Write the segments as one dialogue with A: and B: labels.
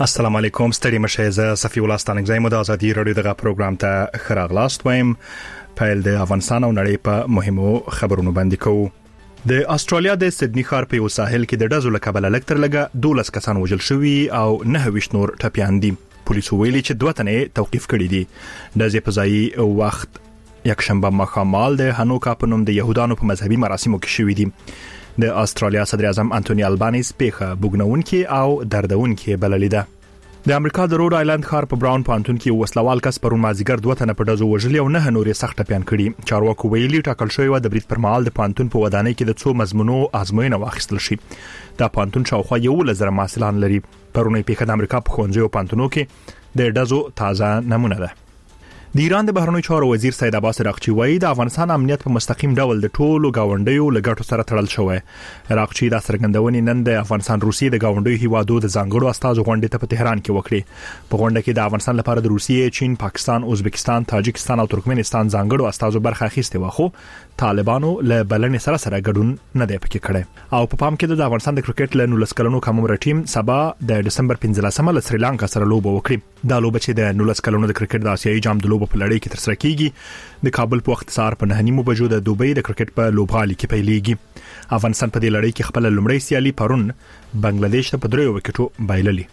A: السلام علیکم ستړي مشه زه صفی الله ستانګزای مو د ازادي رادیو دغه پروګرام ته خراغلاست وایم. پیل د افغانستان او نړۍ په مهمو خبرونو باندې کوو. د استرالیا د سیدنی ښار په یو ساحل کې د ډزو له کبله لکتر لګه 12 کسان وژل شوي او 9 نور ټپيان دي. پولیسو ویلي چې 2 تنه توقيف کړي دي. د ځپځای وخت یک شنبه مخامال د هانوکا په نوم د يهودانو په مذهبي مراسمو کې شوي دي. د استرالیا صدر اعظم انټونی البانیز پیخه بوګنونکي او دردونکي بللې ده. د امریکا د روډ آیلند ښار په براون پانتون کې وسلوال کس پرون مازیګر 2 تنه په ډزو وژلي او 9 نورې سخت ټپيان کړي. چارواکو ویلي ټاکل شوی و د برید پر مهال د پانتون په ودانۍ کې د څو مضمونو ازموینه واخیستل شي. دا پانتون شاوخوا 11,000 محصلان لري. پرونی پیخه د امریکا په ښوونځیو او پانتونو کې د ډزو تازه نمونه ده. د ایران د بهرنیو چارو وزیر سید عباس عراقچی وایي د افغانستان امنیت په مستقیم ډول د ټولو گاونډیو له ګټو سره تړل شوی. عراقچی د څرګندونې نن د افغانستان روسیې د گاونډیو هیوادو د ځانګړو استازو غونډې ته په تهران کې وکړي. په غونډه کې د افغانستان لپاره د روسیې، چین، پاکستان، ازبکستان، تاجکستان او ترکمنستان ځانګړو استازو برخه اخیستې و، خو طالبانو له بلنې سره ګډون نه دی پکې کړی. او په پام کې د افغانستان د کرکټ له 19 کلنو کمر ټیم سبا د دسمبر 15 له سریلانکا سره لوبه وکړي. دا لوبه چې د 19 کلنو د کرکټ د آسیایي جام د لوبو په لړۍ کې ترسره کیږي د کابل په وخت سهار په 9 بجو د دوبۍ د کرکټ په لوبغالي کې پیلېږي. افغانستان په دې لړۍ کې خپل لومړی سیالي پرون بنگلاديش ته په 3 وکټو بایللې.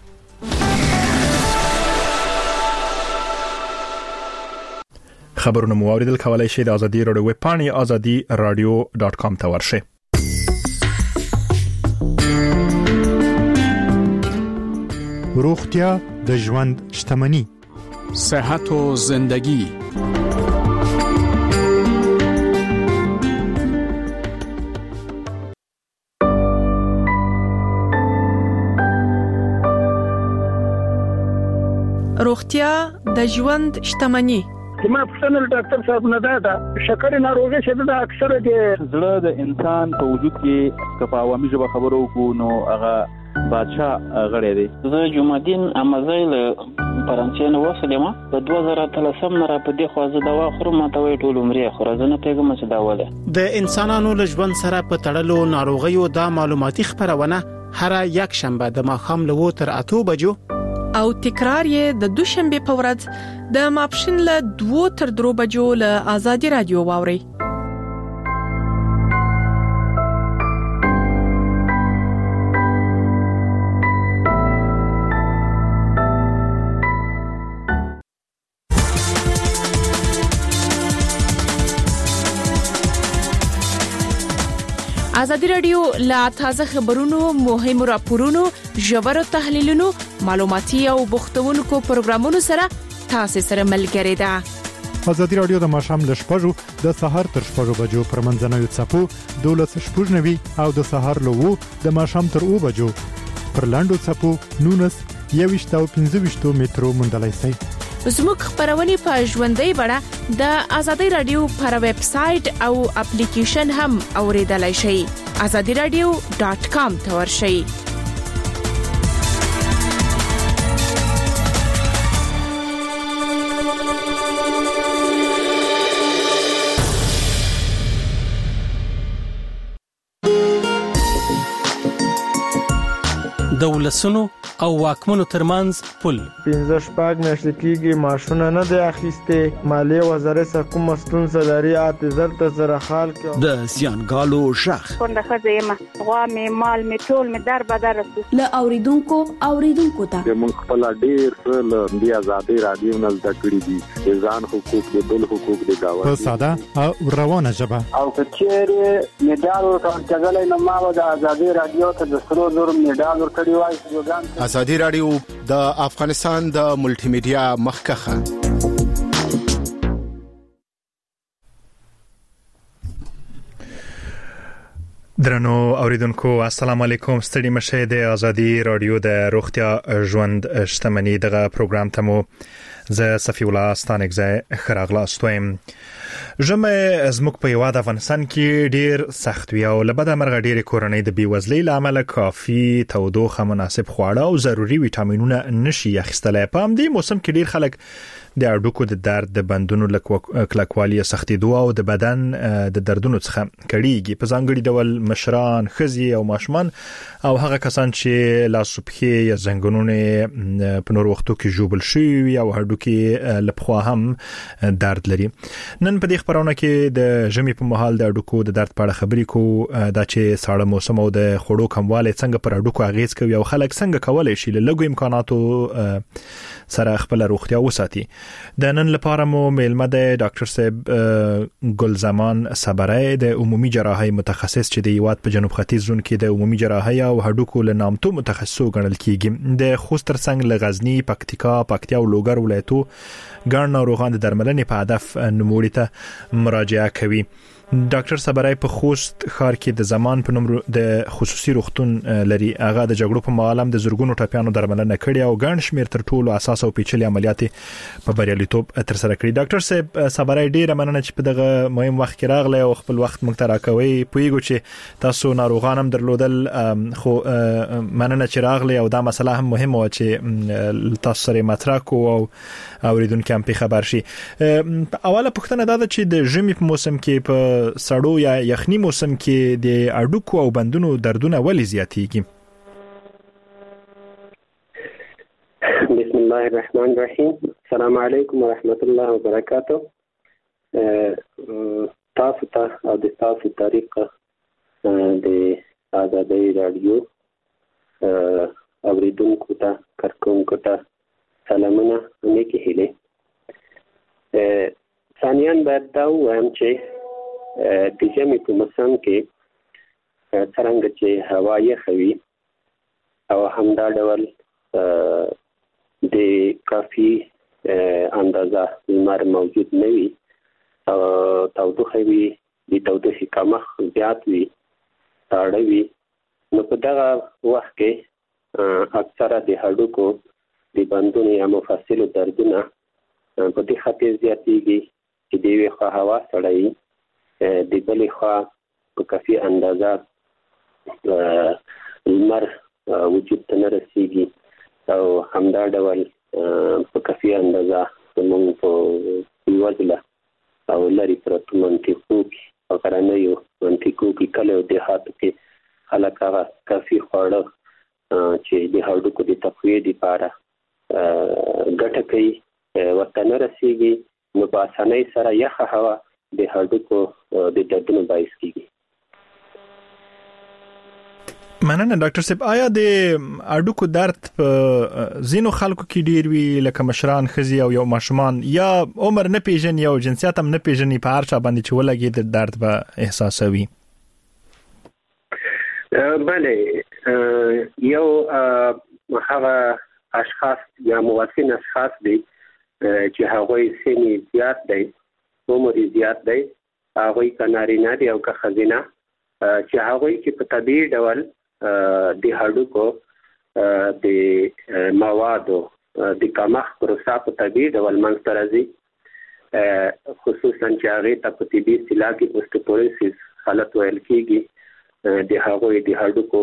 A: خبرونه مو اوریدل کولای شئ د ازادي رادیو ویب پاڼې azadi.radio.com ته ورشئ.
B: روغتیا د ژوند شتمنی،
C: صحت و زندگی.
D: روغتیا د ژوند شتمنی.
E: ما پښتنل ډاکټر صاحب نه دا شکر ناروغي چې دا اکثره د
F: زړه د انسان په وجود کې کفاوامي ژبه خبرو کو نو هغه بادشاہ غړی دی.
G: زه جمعدین امازیل فرانسې نو وسلم په 2013 نه را په دې خوازه دوا خورم ته وی ټول عمرې خورزنه پیغام څه دا وله.
H: د انسانانو له ژوند سره په تړلو ناروغیو د معلوماتي خبرونه هر یک شنبه د ماښام له 8 تر 8 بجو
D: او تکرار یې د دوشنبه په ورځ د ماپښین له 2 تر 3 بجو له ازادي رادیو واوري. ازادي رادیو لا تازه خبرونو، مهمو راپورونو، ژورو تحلیلونو، معلوماتي او بوختونکو پروګرامونو سره تاسو سره ملګری ده.
B: ازادي رادیو د ماښام له 6 د سحر تر 6 بجو پر منځنوي څپو 12:90 او د سحر له 2 د ماښام تر 2 بجو پر لاندو څپو 19 او 15 مترو مندلای شي.
D: زموږ خبرونه په ژوندۍ بڼه د ازادي رادیو پر ویب سټ او اپلیکیشن هم اوریدلای شئ. azadiradio.com ته ورشئ.
I: دولسونو او واکمنو ترمنځ پل
J: 15 میاشتې کېږي ماشونه نه دی اخیسته. مالیه وزارت سره کوم ستونزه لري اته ته سره حال کې
I: د زیانګالو شخ
K: څنګه خزیمه غوا می مال می ټول می در بدر
L: له اوریدونکو ته
M: موږ خپل ډیر څه د ازادي رادیو نه زده کړی دي. ځان حقوق د بل حقوق د گاوه
B: په ساده او روانه ژبه
E: او کچېره میډال ورکړل نو ما د ازادي رادیو ته د سرو زور میډال ورکړی وای.
N: ازادي رادیو د افغانستان د ملټي میډیا مخکخه.
A: درنو اوریدونکو السلام علیکم. ستړي مشه د ازادي رادیو د روغتیا ژوند شتمنی دغه پروګرام ته مو زه صفی الله ستانګزای خراغلاست وایم. ژمه زموږ په هیواد افغانستان کې ډیر سخت وي او لبد مرغ ډیر کورنۍ د بیوزلۍ لامل کافي تودوخه مناسب خواړه او ضروري وټامینونه نشي اخیستلای. په همدې موسم کې ډیر خلک د اډوکو د درد د بندونو کلکوالي سختي دوه او د بدن د دردونو څخه کړيږي. په ځانګړي ډول مشران، خزي او ماشومان او هغه کسان چې لاسوبخي یا زنګونونه په نور وختو کې جوبل شي او هډوکي لپخوا هم درد لري. نن په دې خبرونه کې د ژمي په مهال د اډوکو د درد په اړه خبرې کوو، دا چې ساړه موسم او د خوړو کموالی څنګه پر اډوکو اغیز کوي او خلک څنګه کولای شي له لږو امکاناتو سره خپل روغتیا وساتي. د نن لپاره مو میلمه د ډاکټر صاحب ګلزمان صبرای د عمومي جراحي متخصص چې د هیواد په جنوب ختیځ زون کې د عمومي جراحي او هډوکو له نامتو متخصصو ګڼل کیږي. د خوست ترڅنګ له غزنی، پکتیا او لوګر ولایتو ګڼ ناروغان د درملنې په هدف نوموړي ته مراجعه کوي. ډاکټر صبرای په خوست ښار کې د زمان په نوم د خصوصي روغتون لري. هغه د جګړو په مهال هم د زورګونو ټاپیانو درملنه کړې او ګڼ شمېر تر ټولو اساس او پیچلي عملیات په بریالیتوب تر سره کړی. ډاکټر صاحب صبرای ډیره مننه چې په دغه مهم وخت کې راغلی او خپل وخت موږ ته راکوي. پوهیږو چې تاسو ناروغان هم درلودل، خو مننه چې راغلی او دا مسله هم مهمه و چې تاسو سره مطرح کو او اوریدونکو هم په خبر شي. اوله پوښتنه دا ده چې د ژمي په موسم کې په سړو یا یخني موسم کې د اډوکو او بندونو دردونه ولې زیاتېږي؟
O: بسم الله الرحمن الرحیم. السلام علیکم ورحمت الله وبرکاته. تاسو ته او د تاسو طریقه د آزادۍ رادیو اوریدونکو ته کارکونکو ته سلامونه نیکې هیلې. ثانیاً باید دا ووایم چې د ژمي په موسم کې څرنګه چې هوا یخه وي او همدا ډول د کافي اندازه لمر موجود نه وي او تودوخه وي، د تودوخې کمښت زیات وي، ساړه وي، نو په دغه وخت کې اکثره د هډوکو د بندونو یا مفصلو دردونه په دې خاطر زیاتېږي چې د یوې خوا هوا سړه وي، د بلې خوا په کافي اندازه لمر وجود ته نه رسیږي او همدا ډول په کافي اندازه زموږ په بیوزله او لرې پرتو منطقو کې او غرنیو منطقو کې کله او دیهاتو کې خلک هغه کافي خواړه چې د هډوکو د تقویې لپاره ګټه کوي ورته نه رسیږي، نو په اسانۍ سره یخه هوا د هډوکو د دردونو باعث کیږي.
A: مننه ډاکټر صاحب. آیا د اډوکو درد په ځینو خلکو کې ډیر وی لکه مشران، خزي او یو ماشومان، یا عمر نه پیژني او جنسیت هم نه پیژني، په هر چا باندې چې ولګي د درد به احساسوي؟
O: بله، یو هغه اشخاص یا موسن اشخاص دي چې هغوی سنی زیات دی، عمر زیات دی، هغوی که نارینه دي او که ښځینه، چې هغوی چې په طبیعي ډول د هډوکو د موادو د کمښت پروسه په طبیعي ډول منځته راځي، خصوصا چې هغې ته په طبي اصطلاح کې اوسټیوپوروسس حالت ویل کېږي. د هغوی د هډوکو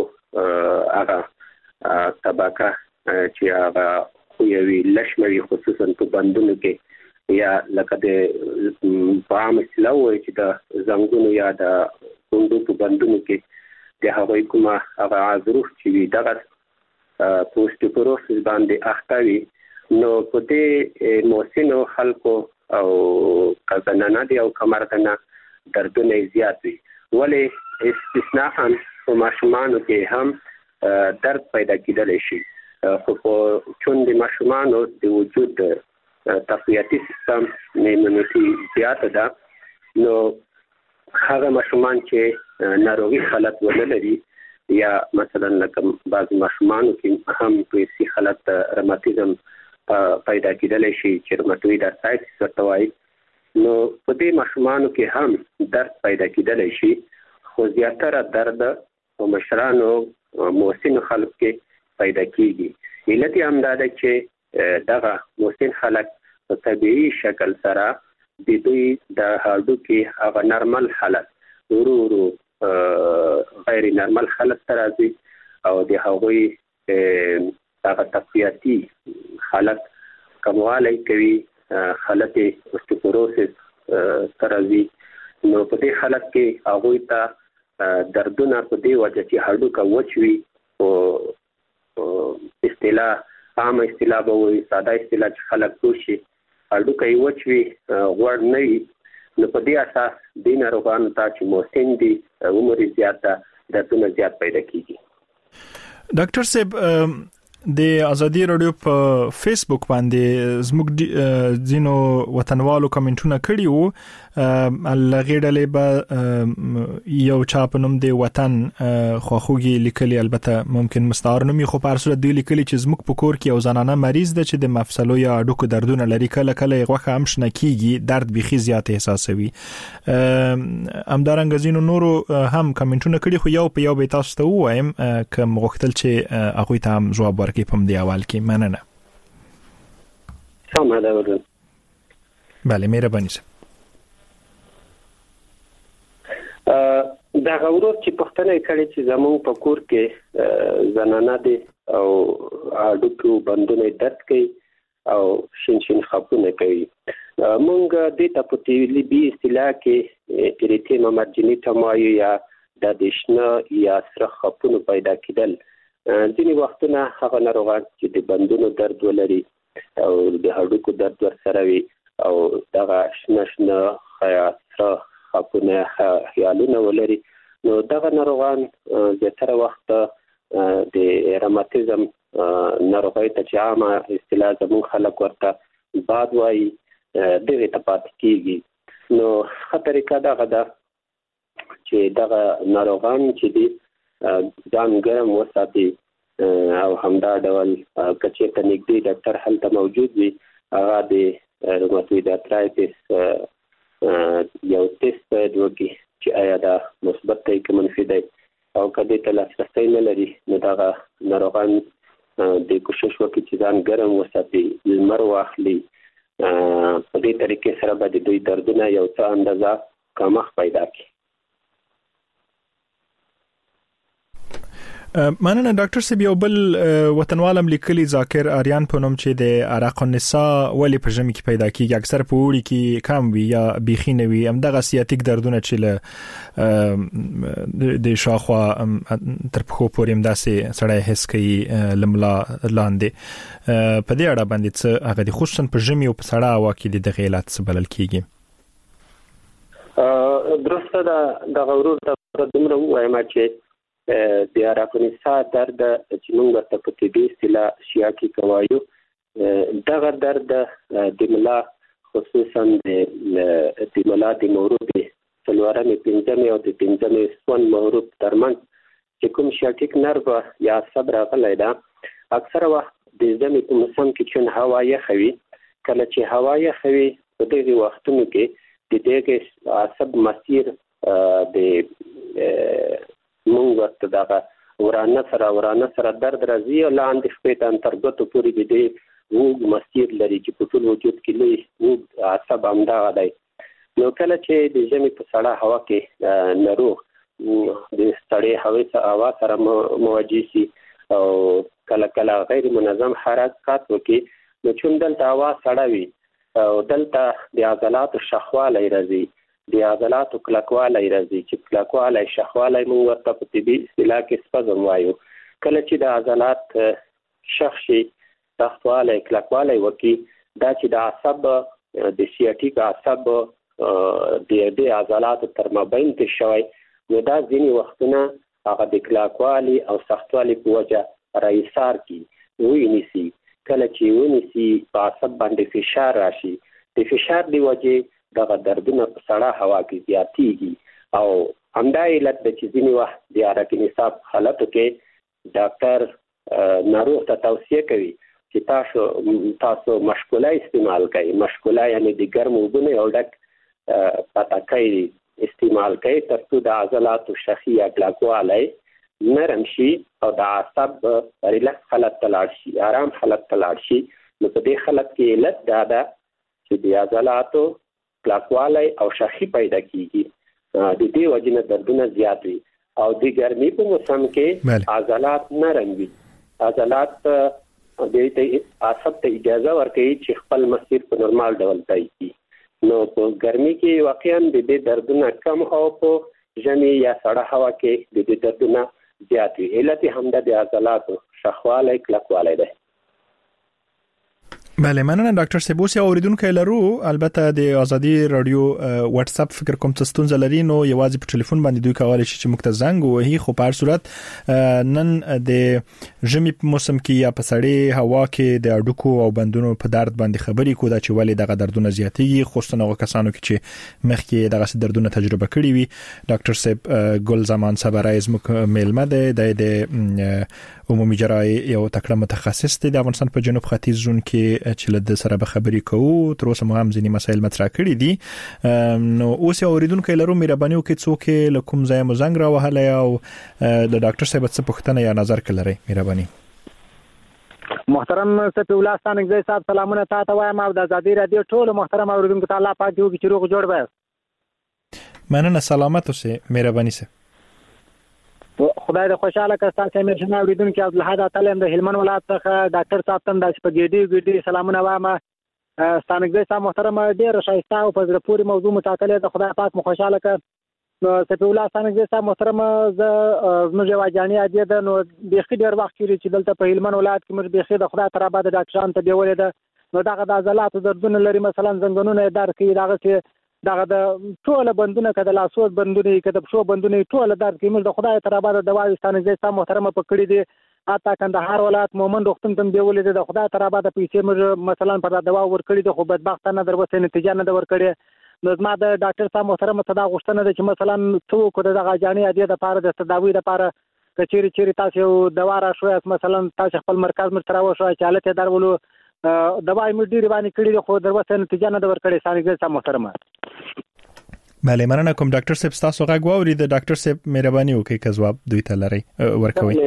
O: هغه طبقه چې هغه خویوي لشموي، خصوصا په بندونو کې، یا لکه د په عام اصطلاح وایي چې د زنګونو یا د کونډو په بندونو کې د هغوی کومه هغه عضروف چې وي دغه په اوسټیوپوروسس باندې اخته وي. نو په دې موسنو خلکو او که زنانه دي او که مردانه دردونه زیات وي، ولې استثناء په ماشومانو کې هم درد پیدا کېدلی شي، خو په چون د ماشومانو د وجود تقویتي سیستم ایمونیټي زیاته ده، نو هغه ماشومان چې ناروغي حالت ونه لري، یا مثلا لکه بعض ماشومانو کې هم په سی حالت روماتیزم پیدا کېدلی شي چې روماتوید ارترایټس ورته وایي، نو په دې ماشومانو کې هم درد پیدا کېدلی شي، خو زیاتره درد په مشرانو موسنو خلکو کې پیدا کېږي. علت یې همدا ده چې دغه موسن خلک په طبیعي شکل سره د دوی د هډو کې هغه نارمل حالت ورو غیر نارمل حالت ته راځي او د هغوی هغه تقویتي حالت کموالی کوي، حالت اوستیوپوروسس ته راځي. نو په دې حالت کې هغوی ته دردونه په دې وجه چې هډوکه وچ وي او عامه اصطلاح به وایي، ساده اصطلاح چې خلک پوه شي، هډوکه یې وچ وي، غوړ نه وي. نو په دې اساس دې ناروغانو ته چې مسن دي، عمر یې زیات ده، دردونه زیات پیدا کیږي.
A: ډاکټر صاحب د ازادي رادیو په فیسبوک باندې زموږ ځینو وطنوالو کمنټونه کړي وو، لغړلې به یو چا په نوم دی وطن خوخوږي لیکلي، البته ممکن مستعار نومي، خو په هر صورت دی لیکلي چې زموږ په کور کې یو زنانه مریض ده چې د مفصلو یا هډوکو دردونه لري، کله کله غوښه هم شنه کیږي، درد بيخي زیات احساسوي. همدارنګه ځینو نورو هم کمنټونه کړي، خو یو په یو به تاسو ته وایم کوم غوښتل چې هغه ته هم جواب ورکړي په دې اول کې. مننه.
O: سم ده ورته.
A: بله، مهرباني سه.
O: دا غوړو چې پښتنه کړي چې زموږ په کور کې زنانه دي او هډوکو بندونه درد کوي او شین خپونه کوي. مونږ د تپوتیلی بي اصطلاح کې اریتیما مارجینیټا وایو، یا د دشنه یا سره خپونه پیدا کېدل. ځینې وختونه هغه ناروغان چې د بندونو درد ولري او د هډوکو درد ورسره وي او دغه شنه سره خپونه خیالونه ولري، نو دغه ناروغان زیاتره وخت د روماتیزم ناروغۍ ته چې عامه اصطلاح زموږ خلک ورته باد وایي، دغه ته پاتې کیږي. نو ښه طریقه دغه ده چې دغه ناروغان چې دي ځان ګرم وساتي او همدا ډول کچې ته نږدې ډاکټر هلته موجود وي، هغه د روماتوید ارترایټس یو ټیسټ باید وکړي چې آیا دا مثبت دی که منفي دی، او که دې ته لاسرسی نه لري نو دغه ناروغان د کوشش وکړي چې ځان ګرم وساتي، لمر واخلي. په دې طریقې سره به د دوی دردونه یو څه اندازه کمښت پیدا کړي.
A: مننه ډاکټر صاحب. یو بل وطنوالم لیکلي ذاکر آریان په نوم چې د عرق النساء ولی په ژمي کې پیدا کیږي، اکثر په وړي کې کم وي یا بيخي نه وي، همدغه سیاتیک دردونه چې له د شاخوا تر پخو پورې همداسې سړی حس کوي لملا لاندې. په دې اړه باندې څه هغه د خصوصا په ژمي او په سړه هوا کې د غیلات څه بلل کیږي؟
O: درسته د غورور ته دومره وایم چې د عرق النساء درد چې موږ ته په طبي اصطلاح شیاکي کوایو، دغه درد د ملا خصوصا د ملا د مورب څلورمې پنځمې او د پنځمې سون مورب ترمنځ چې کوم شیاټیک نرو یا عصب راغلی ده، اکثره وخت د ژمي په موسم کې چې هوا یخه وي، کله چې هوا یخه وي په دغه وختونو کې د دغه عصب مسیر د مونږ ورته دغه ورانه سره درد راځي او لاندې خپې ته انترګتو پورې د دې وګ مسیر لري چې په ټول وجود کې لوی وګ عصب همدغه دی. نو کله چې د ژمي په سړه هوا کې ناروغ د سړې هوا سره مواجه شي او کله غیر منظم حرکات وکړي، نو چون دلته هوا سړه وي او دلته د عضلاتو شخوالی راځي، د عضلاتو کلکوالی راځي، چې کلکوالی شخوالی موږ ورته په طبي اصطلاح کې سپزم وایو. کله چې د عضلات شخ شي، سختوالی کلکوالی وکړي، دا چې د عصب د سیاټیک عصب د دې عضلاتو تر مابین کې شوی، نو دا ځینې وختونه هغه د کلکوالي او سختوالي په وجه راایثار کی ونیسي. کله چې ونیسي په عصب باندې فشار راشي، د فشار دی وجه دغه دردونه په سړه هوا کې زیاتېږي او همدا علت د چې ځینې وخت د عرق النساء حالتو کې ډاکټر ناروغ ته توصیه کوي چې تاسو مشکوله استعمال کړئ. مشکوله یعنی د ګرمو اوبو نه یو ډک پټاکی استعمال کړئ تر څو د عضلاتو شخي یا کلکوالی نرم شي او د عصب ریلکس حالت ته لاړ شي، آرام حالت ته لاړ شي. نو په دې حالت کې علت دا ده چې د عضلاتو کلاکوالی او شخی پیدا کیږي د دې وجنه دردونه زیات وي او د ګرمي په موسم کې عضلات نرم وي عضلات د دې عصب ته اجازه ورکوي چې خپل مسیر په نورمال ډول طی کړي نو په ګرمي کې واقعا د دې دردونه کم او په ژمي یا سړه هوا کې د دې دردونه زیات وي علت همدا د عضلاتو شخوالی کلکوالی ده
A: بله مننه ډاکټر سیبوسی اوریدونکو لرو البته د ازادي رادیو واتس اپ فکر کوم څه ستونزه لري نو یوازې په ټلیفون باندې دوی کولای شي چې موږ ته زنګ ووهي خو په هر صورت نن د ژمي په موسم کې یا په سړې هوا کې د اډوکو او بندونو په درد باندې خبرې کو دا چې ولې دغه دردونه زیاتېږي خصوصا هغه کسانو کې چې مخکې دغه دردونه تجربه کړي وي ډاکټر صاحب ګل زمان صبرای زموږ میلمه ده د عمومي جراحي یو تکړه متخصص دی د افغانستان په جنوب ختیځ زون کې چې له سره به خبرې کوو تر اوسه مو هم ځینې مسایل مطرح کړي دي نو اوس اوریدونکو لرو مهرباني وکړئ څوک له کوم ځای مو زنګ راوهلی او د ډاکټر صاحب څه پوښتنه یا نظر کړئ مهرباني
P: محترم سفی الله ستانګزی صاحب سلامونه تاسو وایم او د ازادي رادیو ټول محترم اوریدونکو ته الله پاک یو چې روغ جوړ وي
A: مننه سلامت اوسئ مهرباني سه
P: خدای دې خوشاله کړه تاسو مې شنه اوریدونکو عبدالحد تعلیم د هلمند ولایت څخه ډاکټر صاحب ته د شپږ سلامونه وایم ستانګزی صاحب محترم ډیر شایسته او په زړه پورې موضوع متعلق د خدای پاک مو خوشاله کړه نو سفی الله ستانګزی صاحب محترم زموږ واجانی عادي ده نو بيخي ډیر وخت کېږي چې دلته په هلمند ولایت کې موږ بيخي د خدای تعالی د ډاکټرانو ته دیولې ده نو دغه د عضلاتو دردونه لري مثلا زنګونونه درد کوي دغه د ټول بندونه کده لاسو بندونه کده پښو بندونه ټول درد کوي موږ د خدای تعالی د دواوي ستانګزی صاحب محترم په کړی دي اته کندهار ولایت مومن روغتون ته دیولې د خدای تعالی د پیسې موږ مثلا پر دوا ورکړي د خو بدبخت نه دروسه نتیجه نه ورکړي نو ما د ډاکټر صاحب محترم ته دا غوښتنه ده چې مثلا څوک د غاجانی عادي د لپاره د تداوی لپاره کچيري تاسو دوا را شوي مثلا تاسو خپل مرکز مرترا وشو چې حالت درولو دواي مې ډیره باندې کړی خو دروسه نتیجه نه ورکړي ستانګزی صاحب محترم
A: بله مننه کوم ډاکټر صاحب تاسو غږ واوري د ډاکټر صاحب مهرباني وکړئ که ځواب دوی ته لري ورکوي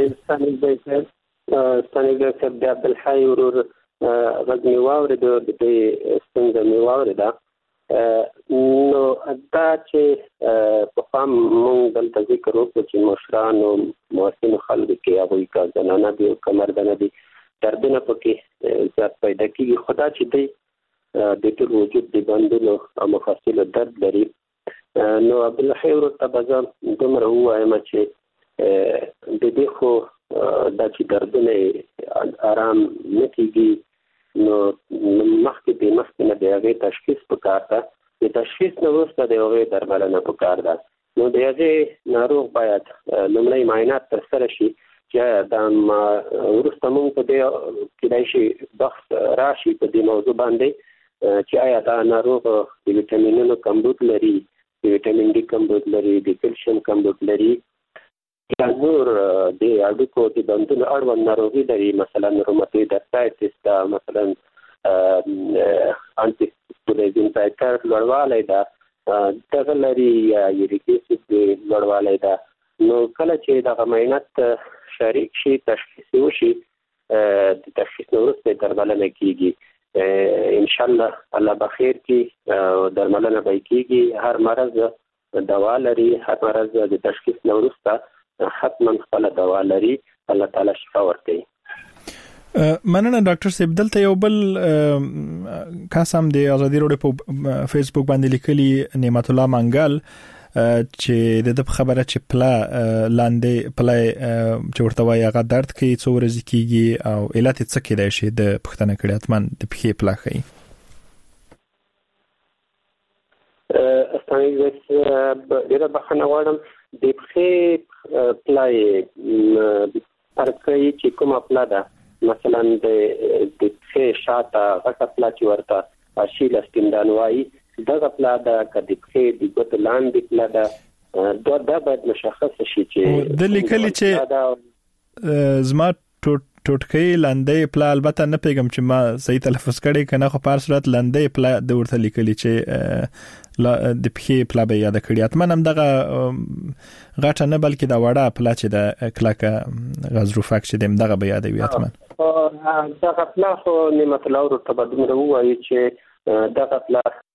O: ستانګزی صاحب د عبدالحی ورور غږ مې واوري د دې ستونزه مې واوري دا نو دا چې په فهم مونږ دلته ذکر وکړو چې مشرانو موسمو خلکو کې هغوی که زنانه دي او که مردانه دي دردونه پکې زیات پیدا کېږي خو دا چې دی د ټول وجود د بندونو او مفاصلو درد لري نو عبدالحی ورور ته به زه دومره ووایم چې د دې خو دا چې دردونه آرام نه کېږي نو مخکې نه د هغې تشخیص پکار ده د تشخیص نه وروسته د هغې درملنه پکار ده نو د هغې ناروغ باید لومړی معاینات ترسره شي چې دا وروسته مونږ په دې کېدای شي بحث راشي په دې موضوع باندې چې آیا دا ناروغ د ویټامینونو کمبود لري د ویټامین ډي کمبود لري د کلسیم کمبود لري یا نور د اډوکو د بندونو اړوند ناروغي لري مثلا روماتویډ ارترایټس دا مثلا انټي سایکر لوړوالی ده دغه لري یا یوریک اسید لوړوالی ده نو کله چې دغه معاینات شریک شي تشخیص وشي د تشخیص وروسته درملنه کیږي ان شاء الله بخیر کی درملنه به کیږي هر مرض دوا لري هر مرض د تشخیص وروسته حتما خپل دوا لري الله تعالی شفا ورکوي
A: مننه ډاکټر صاحب دلته یو بل کاسم د ازادي رادیو په فیسبوک باندې لیکلي نعمت الله منګل چې د خبره چې پلا لاندې پلای چې ورته وایي هغه درد کوي څو ورځې کېږي او علت څه کېدای شي د پښتنه کړي اتمن د پښې پلا کوي
O: ډېره بخښنه غواړم د پښې پلای پرکې چې کومه پلا ده مثلا د پښې شاته غټه پلا چې ورته اشیل استندان وایي دغه پلا ده کدی پښې د ګوت لاندې پلا ده دا باید مشخص شي چې
A: د لیکلي چې زما ټوټکې لاندې پلا البته نه پیغام چې ما صحیح تلفظ کړي کنه خو په صورت لاندې پلا د ورته لیکلي چې د پښې پلا به یاد کړی اتمن هم دغه غټه نه بلکې دا وړه پلا چې د کلاکه غزروفاک چې دغه به یادوي اتمن
O: دغه پلا خو نعمت الله ورته دومره وایي چې دغه پلا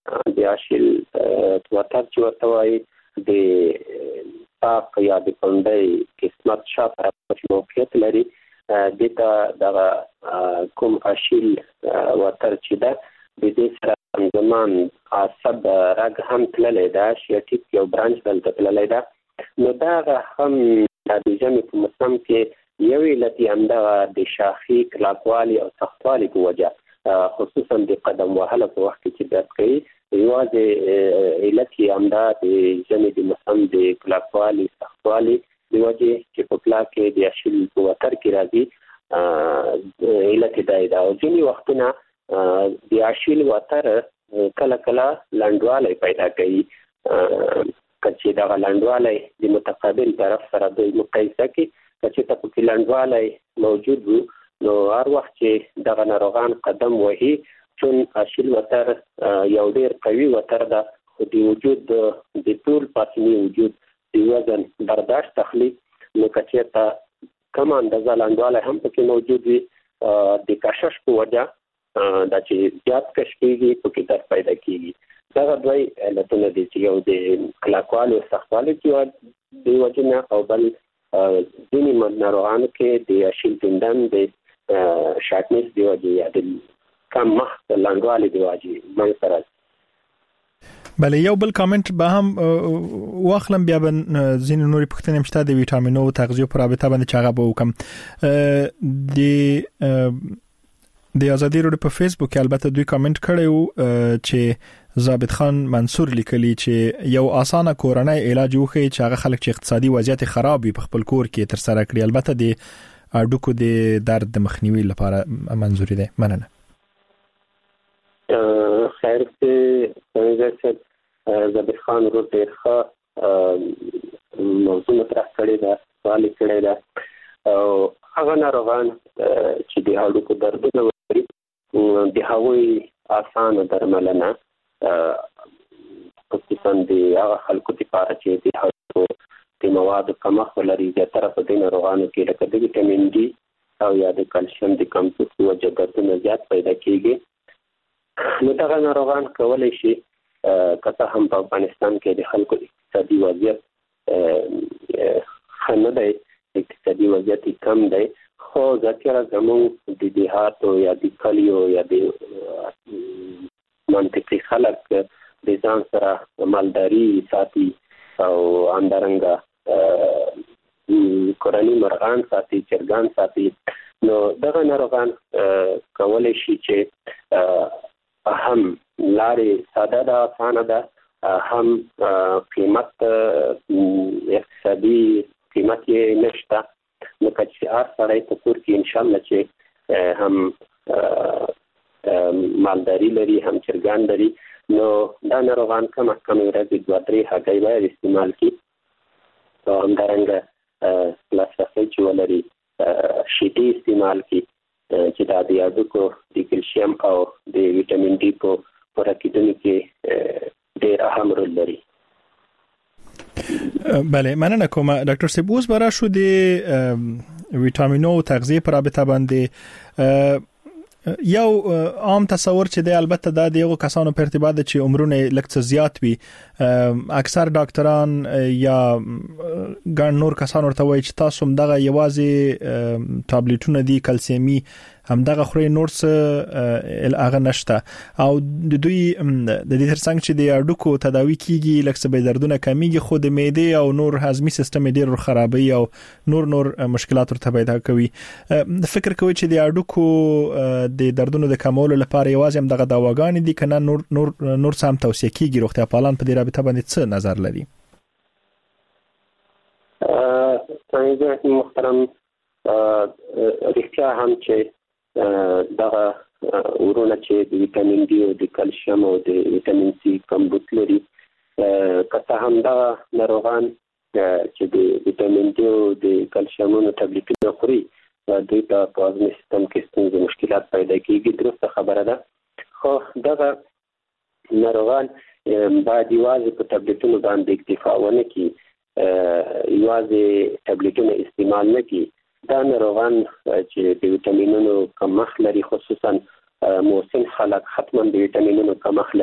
O: د اشیل وتر چې ورته وایي د ساق یا د کونډۍ قسمت شاته موقعیت لري دته دغه کوم اشیل وتر چې ده د دې سره زمان عصب رګ هم تللی ده شیټیک یو برانچ دلته تللی ده نو دا هم د ژمي په موسم کې یو علت یې همدغه د شاخي کلکوالي او سختوالي په وجه خصوصا د قدم وهلو په وخت کې چې درد کوي یوازې علت یې همدا د ژمي د موسم د کلکوالي سختوالي د وجې چې په پلا کې د اشیل په وتر کې راځي علت دا دی او ځینې وختونه د اشیل وتر کله کله لنډوالی پیدا کوي چې دغه لنډوالی د متقابل طرف سره د مقایسه کې چې ته په لنډوالی موجود وي نو هر وخت چې دغه ناروغان قدم وهي چون اشیل وتر یو ډیر قوي وتر ده خو د وجود د ټول پاتنی وجود د وزن برداشت تخلیق نو کچېرته کم اندازه لنډوالی هم پکې موجود وي د کشش په وجه دا چې زیات کش کېږي پکې درد پیدا کېږي دغه دوی علتونه دي چې یو د کلکوالي او سختوالي د وجې نه او بل ځینې ناروغانو کې د اشیل تندن د شارپنس د وجې یا د کم مخ لنډوالي د وجې منځته راځي.
A: بله یو بل کامنټ به هم واخلم بیا به ځینې نورې پوښتنې هم شته د ویټامینو او تغذیې په رابطه باندې چې هغه به وکړم. د آزادي راډیو په فیسبوک کې البته دوی کامنټ کړی و چې ضابط خان منصور لیکلی چې یو اسانه کورنۍ علاج وخی چې هغه خلک چې اقتصادي وضعیت خراب وي په خپل کور کې تر سره کړی البته د اډوکو د درد د مخنیوي لپاره منظوري ده. مننه.
O: خیر څه ضابط خان ورو ډېر موضوع مطرح کړی ده سوال کړی ده او هغه ناروغان چې د اډوکو دردونه لري د هغوی اسانه درملنه خصوصا د هغه خلکو لپاره چې د هډوکو د موادو کمښت لري زیاتره په دې ناروغانو کې لکه د ویټامین ډي او یا د کلسیم د کمښت په وجه دردونه زیات پیدا کیږي. نو دغه ناروغان کولی شي که هم په افغانستان کې د خلکو اقتصادي وضعیت ښه نه دی اقتصادي وضعیت کم دی خو ذاتیره زموږ د دیهاتو یا د کلیو یا د منطقي خلک د ځان سره مالداري ساتي او همدارنګه کورني مرغان ساتي چرګان ساتي نو دغه ناروغان کولی شي چې هم لارې ساده ده اسانه ده هم قیمت اقتصادي قیمت یې نشته نو چې هر سړی په کور کې انشاءالله چې هم مالداري لري هم چرګان لري نو دا ناروغان کم ورځې 2-3 هګۍ باید استعمال کړي او همدارنګه لاسرسی چې ولري شیدې استعمال کړي چې دا د هډوکو د کلسیم او د ویټامین ډي په پوره کېدنې کې ډېر اهم رول لري.
A: بله مننه کوم ډاکټر صاحب اوس برا شو د ویټامینو او تغذیه پر رابطه باندې یو عام تصور چې د البته د دغه کسانو په ارتباط چې عمرونه لکه زیات وي اکثر ډاکټران یا ګڼ نور کسان ورته وایي چې تاسو هم دغه یوازې ټابلیټونه دي کلسیمي هم دغه خوري نور څه هغه نشته او د دوی د دې ترڅنګ چې د اډوکو تداوی کیږي لکه به دردونه کمیږي خو د معدې او نور هضمي سیستم ډیر خرابوي او نور مشکلات ورته پیدا کوي. فکر کوي چې د اډوکو د دردونو د کمولو لپاره یوازې هم دغه دواګانې دي کنه نور سم توصیه کیږي روغتیا پالان په دې رابطه باندې څه نظر لري؟
O: محترم رښتیا هم چې دغه ورونه چې د ویټامین ډي او د کلسیم او د ویټامین سي کمبود لري که هم دغه ناروغان چې د ویټامین ډي او د کلسیمونو ټابلیټونه خوري دوی ته په هضمي سیستم کې ستونزې مشکلات پیدا کیږي درسته خبره ده خو دغه ناروغان باید یوازې په ټابلیټونو باندې اکتفا ونه کړي یوازې ټابلیټونه استعمال نه کړي. دا ناروغان چې د ویټامینونو کمښت لري خصوصا موسن خلک حتما د ویټامینونو کمښت لري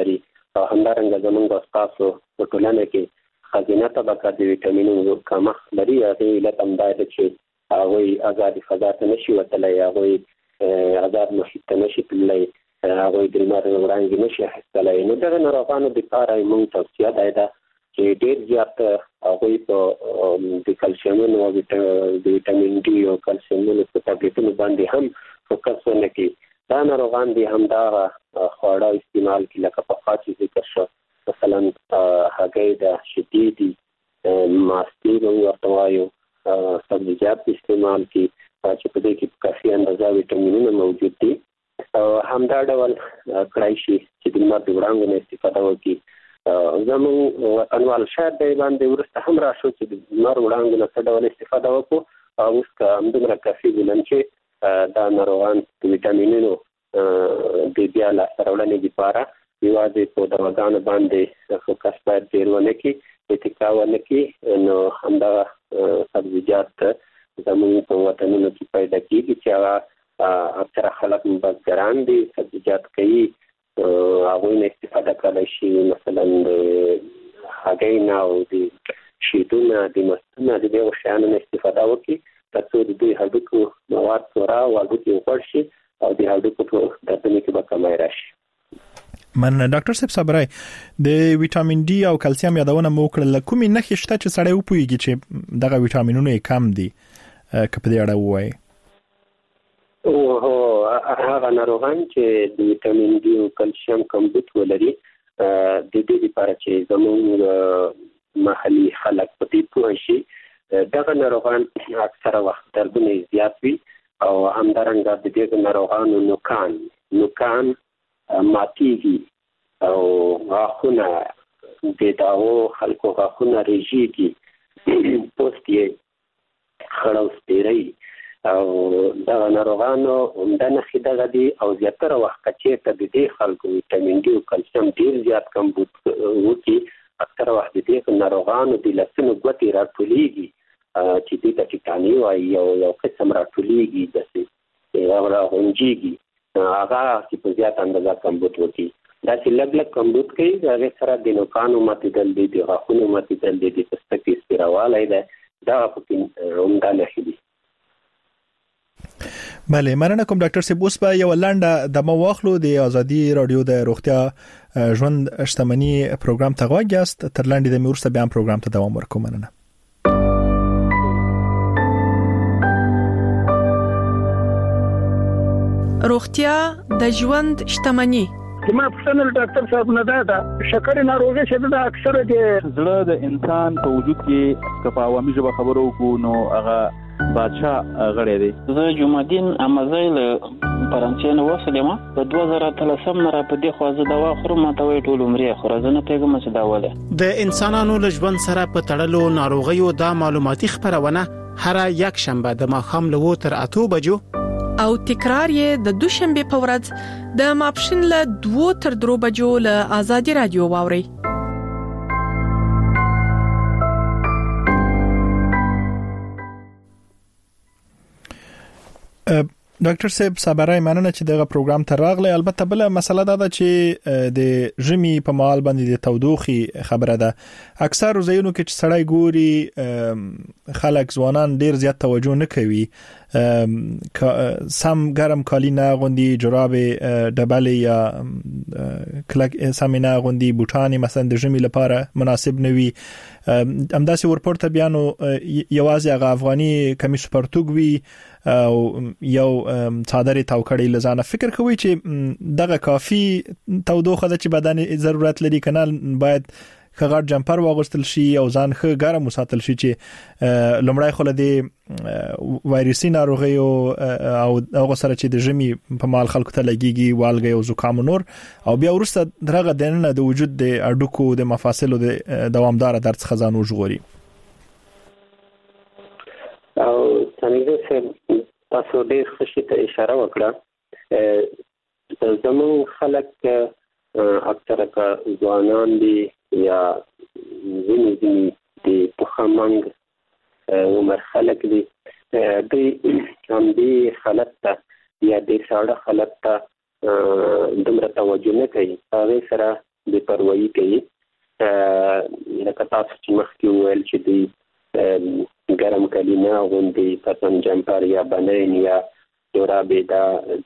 O: همدارنګه زموږ تاسو په ټولنه کې خزینه طبقه د ویټامینونو کمښت لري. هغه علت هم دا دی چې هغه آزاد فضا ته نشي وتلی، هغه آزاد محیط ته نشي تللی، هغه د لمر وړانګې نشي اخیستلی. نو دغه ناروغانو دپاره موږ توصیه دا ده چې ډېر زیات هغوی په د کلسیمونو او د ویټامین ډي او کلسیمونو په ټابلیټونو باندې هم فوکس ونه کړي. دا ناروغان دي همدغه خواړه استعمال کړي لکه پخوا چې ذکر شو، مثلا هګۍ ده، شیدې دي، ماستې موږ ورته وایو، سبزیجات استعمال کړي چې په دې کې کافي اندازه ویټامینونه موجود دي. او همدا ډول کړای شي چې د لمر د وړانګو نه استفاده وکړي. زموږ وطنوال شاید دی باندې وروسته هم راشو چې د لمر وړانګو نه څه ډول استفاده وکړو، او اوس که همدومره کافي بولم چې دا ناروغان د ویټامینونو د بیا لاسته راوړنې دپاره یوازې په دواګانو باندې فوکس باید ډېر ونه کړي، اتکا ونه کړي. نو همدغه سبزیجات زموږ په وطنونو کې پیدا کېږي چې هغه اکثره خلک بزګران دي، سبزیجات کوي، هغوی نه استفاده کولای شي، مثلا د هګۍ نه او د شیدو نه، د مستو نه، د دغو شیانو نه استفاده وکړي تر څو د دوی هډوکو مواد پوره او هډوکي غوړ شي او د هډوکو په دردونو کې به کمی راشي.
A: من ډاکټر صاحب صبرای د ویټامین ډي او کلسیم یادونه مو کړل، کومې نښې شته چې سړی وپوهیږي چې دغه ویټامینونه یې کم دي که په دې اړه ووایي؟
O: هغه ناروغان چې د ویټامین ډي او کلسیم کمبود ولري، د دې لپاره چې زموږ محلي خلک په دې پوه شي، دغه ناروغان اکثره وخت دردونه زیات وي او همدارنګه د دې ناروغانو نوکان ماتیږي او غاښونه د دغو خلکو غاښونه رژیږي، پوست یې خړ او سپیری. او دغه ناروغانو عمده نښې دغه دي. او زیاتره وخت که چېرته د دې خلکو ویټامین ډي او کلسیم ډېر زیات کمبود وکړي، اکثره وخت د دې ناروغانو د لاسونو ګوتې راټولیږي چې دې ته ټیټاني وایي، یو قسم راټولیږي، داسې راغونجېږي، هغه چې په زیات اندازه کمبود وکړي. داسې لږ کمبود کوي، د هغې سره د نوکانو ماتېدل دي، د غاښونو ماتېدل دي، د پوستکي سپیروالی دی، دغه پکې عمده نښې دي.
A: بله، مننه کوم ډاکټر صاحب. اوس به یو لنډه دمه واخلو. د ازادي رادیو د روغتیا ژوند شتمنۍ پروګرام ته غوږ یاست. تر لنډې دمې وروسته بیا هم پروګرام ته دوام ورکوم. مننه.
D: روغتیا د ژوند شتمنۍ.
Q: زما پوښتنه ډاکټر صاحب نه ده، شکر ناروغي چې د اکثره د
F: زړه د انسان په وجود کې که په عوامي ژبه خبرو وکړو نو هغه بادشاه غړی دی.
G: زه جمعدین امازی له فرانسې نه وسلم په 2013 نه را په دې خو زه دوا خورم، ما ته وایي ټول عمرې خو زه نه پیګم چې دا وله.
H: د انسانانو له ژوند سره په تړلو ناروغیو دا معلوماتي خبرونه هر یک شنبه د ماښام له 8 تر 8 بجو
D: او تکرار یې د دوشنبه په ورځ د ماپښین له 2 تر 3 بجو له آزادي رادیو واوري.
A: ډاکټر صاحب صبرای، مننه چې دغه پروګرام ته راغلی. البته بل مسله دا ده چې د ژمي په مال باندې د تودوخي خبره ده. اکثر ځایونو کې چې سړی ګوري خلک ځوانان ډیر زیات توجه نه کوي، سم ګرم کالی نه غوندي، جراب ډبل یا کلک سم نه غوندي، بوټان مثلا د ژمي لپاره مناسب نه وي. همداسې ورپورته بیا نو یوازې هغه افغاني کمیس پرتوګ وي او یو څادرې تاو کړی لزانه. فکر کوي چې دغه کافي تودوخه ده چې بدن ضرورت لري، کنه باید خغړ جمپر واغوستل شي او ځان ښه ګرم وساتل شي چې لومړی خو له دې وایرسي ناروغي او هغه سره چې د ژمي په مال خلکو ته لګيږي، والګي او زکام نور، او بیا ورسته درغه دنه د وجود د اډوکو د مفاصلو د دوامدار درد خزانو ژغوري.
O: او څنګه تاسو ډېر ښه ته اشاره وکړه. زموږ خلک اکثره که ځوانان دي یا ځینې د پخمنګ عمر خلک دي، دوی همدې حالت ته یا د ساړه حالت ته دومره توجه نه کوي. هغې سره د پروايي کوي. لکه تاسو چې مخکې وویل چې د ګرم کلینا غوندې پتن جمپر یا بنین یا جورابې دا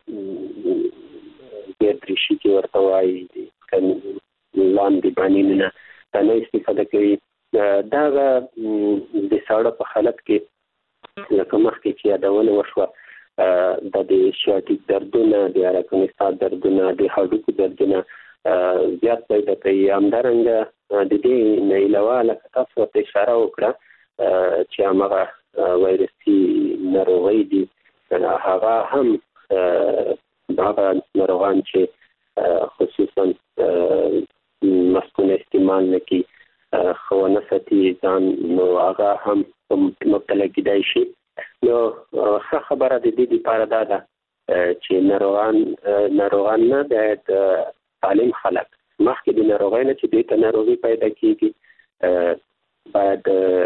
O: ګیرتریشي کې ورته وایي لاندې باندې نه استفاده کوي. دا د ساړه په حالت کې لکه مخکې چې یادونه وشوه د شیاتیک دردونه، د اراکنستا دردونه، د هډوکو دردونه زیات پیدا کوي. همدارنګه د دې نه علاوه لکه تاسو ورته اشاره وکړه چې هغه وایرسي ناروغي دي، هغه هم هغه ناروغان چې خصوصا مسکونه استعمال نکي خوانه ساتي ځان، نو هغه هم مبتلا کېدای شي. نو ښه خبره د دې لپاره دا ده چې ناروغان نه باید سالم خلک مخکې د ناروغۍ نه چې دوی ته ناروغي پیدا کېږي باید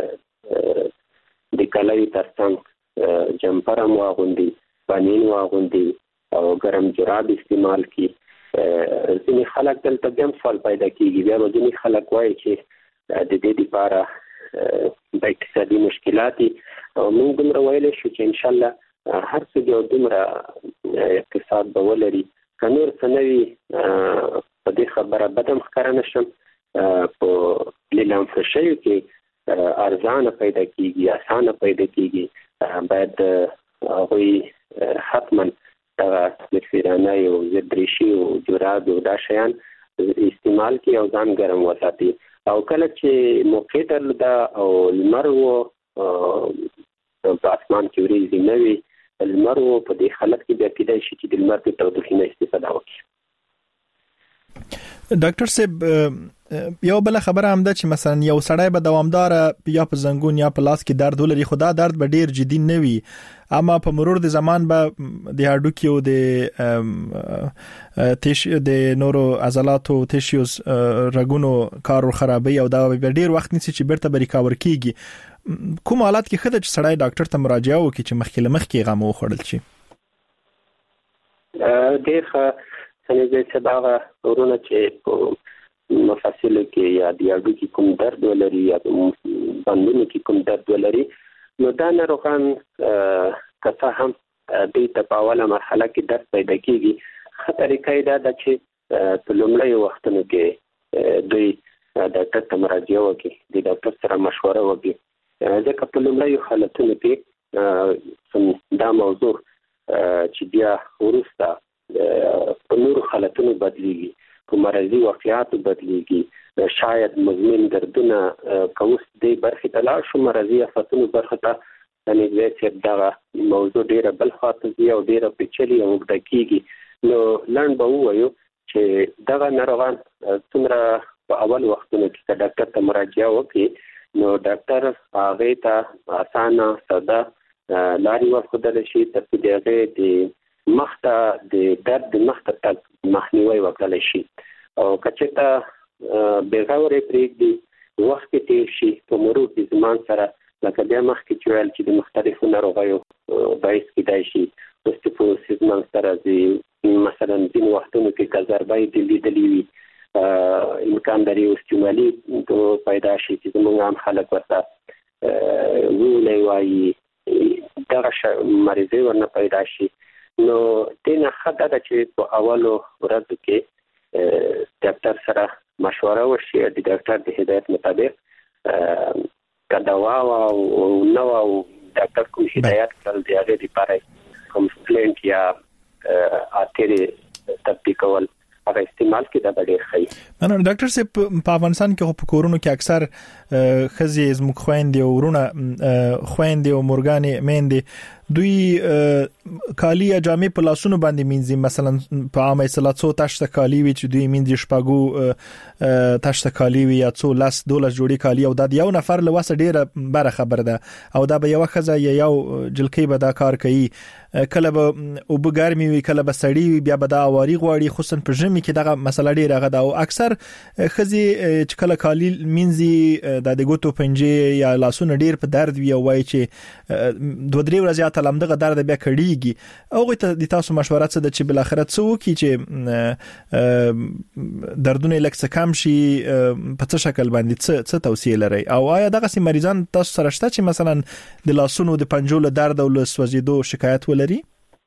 O: د کلوي ترڅنګ جمپر هم واغوندي، بنین واغوندي او ګرم جراب استعمال کړي. ځینې خلک دلته بیا هم سوال پیدا کېږي، بیا به ځینې خلک وایي چې د دې لپاره د اقتصادي مشکلات او موږ دومره ویلی شو چې انشاءالله هر څه یو دومره اقتصاد به ولري. که نور څه نه وي په دې خبره بد هم ښکاره نه شم، په لیلامفه شویو کې ارزانه پیدا کېږي، اسانه پیدا کېږي. باید هغوی حتما دغه مکفیرانه او ضدریشي او جراب او دا شیان استعمال کړي او ځان ګرم وساتي. او کله چې موقع درلوده او لمر و په اسمان کې وریځې نه وي، لمر و په دې حالت کې بیا کېدای شي چې د لمر د تودوخې نه استفاده وکړي.
A: ډاکټر صاحب یو بل خبره هم ده چې مثلا یو سړی به دوامدار یا په زنګون یا په لاس کې درد ولري، خو دا درد به ډیر جدي نه وي، اما په مرور د زمان به د هډوکي او د نورو عضلاتو تیشوز رګونو کار خرابوي او دا به ډیر وخت نیسي چې بیرته به ریکاور کیږي. کوم حالت کې خدای چې سړی ډاکټر ته مراجعه وکړي چې مخکې غم وخوړل شي؟
O: ډیر څنګه چې دا ورونه چې مفاصلو کې یا د هډوکي کوم درد ولري یا بندونو کې کوم درد ولري، نو دا ناروغان که څه هم دوی ته په اوله مرحله کې درد پیدا کېږي، ښه طریقه یې دا ده چې په لومړیو وختونو کې دوی ډاکټر ته مراجعه وکړي، د ډاکټر سره مشوره وکړي، ځکه په لومړیو حالتونو کې دا موضوع چې بیا وروسته په نورو حالتونو بدلیږي، په مرضي واقعاتو بدلیږي، شاید مزمن دردونه که اوس دې برخې ته لاړ شو مرضي آفتونو برخه ته نږدې چې دغه موضوع ډېره بل خواته ځي او ډېره پیچلې او اوږده کېږي. نو لنډ به ووایو چې دغه ناروغان څومره په اول وختونو کې که ډاکټر ته مراجعه وکړي، نو ډاکټر هغې ته اسانه ساده لارې ورښودلی شي تر څو د هغې د مخته د درد د مخته تګ مخنیوی وکړلی شي. او که چېرته بېغورې پرېږدي، وخت کې تېر شي په مرور د زمان سره، لکه بیا مخکې چې ویل چې د مختلفو ناروغیو باعث کېدای شي اوسټیوپوروسیس منځ ته راځي، مثلا ځینې وختونو کې که ضربه یې لیدلې وي، امکان لري اوسټیومالي پیدا شي چې زموږ عام خلک ورته وولی وایي، دغه مریضۍ ورنه پیدا شي. نو دې نه ښه دا ده چې په اولو ورځو کې ډاکټر سره مشوره وشي، د ډاکټر د هدایت مطابق که دوا او نه او ډاکټر کوم هدایت کړل د هغې لپاره کوم سپلنټ یا اترې تطبیقول هغه استعمال کې دا ډېر ښه.
A: نو ډاکټر صاحب په افغانستان کې په کورونو کې اکثر ښځې زموږ خویندې او ورونه خویندې او مورګانې میندې دوی کالی یا جامې په لاسونو باندې مینځي، مثلا په عامه اصطلاح څو تاشته کالی وي چې دوی مینځي، شپږو تاشته کالی وي یا څو 10-12 جوړې کالی، او دا د یو نفر له وسه ډیره بره خبره ده، او دا به یو ښځه یا یو جلکۍ به دا کار کوي، کله به اوبه ګرمې وي کله به سړې وي، بیا به دا اواري غواړي، خصوصا په ژمي کې دغه مسله ډیره غده. او اکثر اکثر خزي چې کله کالی مینځي د ګوتو پنجې یا لاسونه ډیر په درد وي او وایي چې 2-3 ورځې ته لمدغه درد بیا کړيږي او ته د تاسو مشوره څه د چې بل اخرت څه وکي چې دردونه لکه کم شي په څه شکل باندې څه توصيه لري او آیا دغه سي مریضان تاسو سره شته چې مثلا د لاسونو د پنجو له درد او له سوځیدو شکایت ولري؟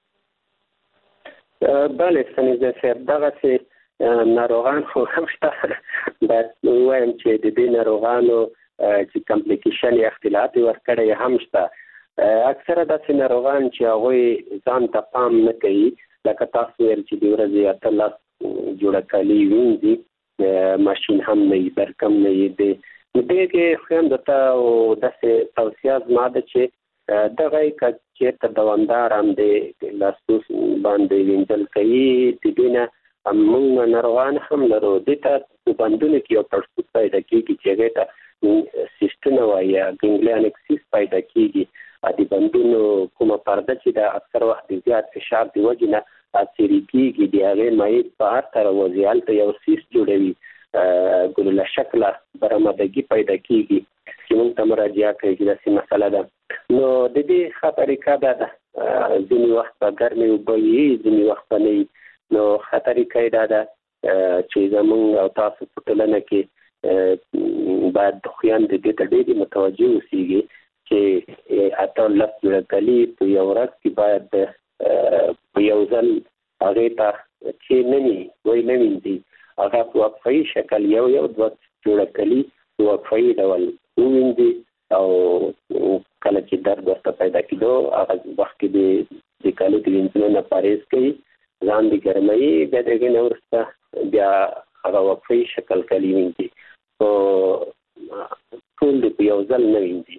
O: بله څنګه چې دغه سي ناروغان خو هم شته دا وایم چې د دې ناروغانو چې کمپلیکیشن یا اختلالات ورکړي هم شته اکثره د ناروغان چې هغه ځان ته پام نه کوي لکه تاسو ورته چې د ورځې اتل جوړه کلی وینځي ماشين هم نه برکم نه دی دې کې خام دته او د توصيه زماده چې دغه چې ته دوامدار هم دی لاسو باندې وینځل کوي د دینه موږ ناروغان هم لرو د ته بندونه کې او پرسپټ پیدا کیږي چې هغه سیستم وايي ګنګلیان اکسس پیدا کیږي د بندونو کومه پرده چې د اکثر وخت زیات فشار دی وجنه اثر کیږي د هغه مې په هر تر وضعیت یو سیس جوړوي ګلوله شکل برآمدګي پیدا کیږي چې موږ ته مراجعه کوي چې دا مسله ده نو د دې خطرې کده ده ځینې وخت په ګرمي وبوي ځینې وخت نه نو خطرې کده ده چې زموږ او تاسو په ټولنه کې باید خویان د دې ته ډېر متوجه اوسئ چې اته لږ کلی په یو ورځ کې باید په یو ځل هغه ته چې نه ویني هغه په وقفي شکل یو دوه جوړ کلی په وقفي ډول ویني او کله چې درد ورته پیدا کیدو هغه وخت کې د کالو د وینځلو نه پارېز کوي ځان دې ګرمي به دغه نورسته بیا هغه وقفي شکل کلی ویني او ټول دې یو ځل نه ویني.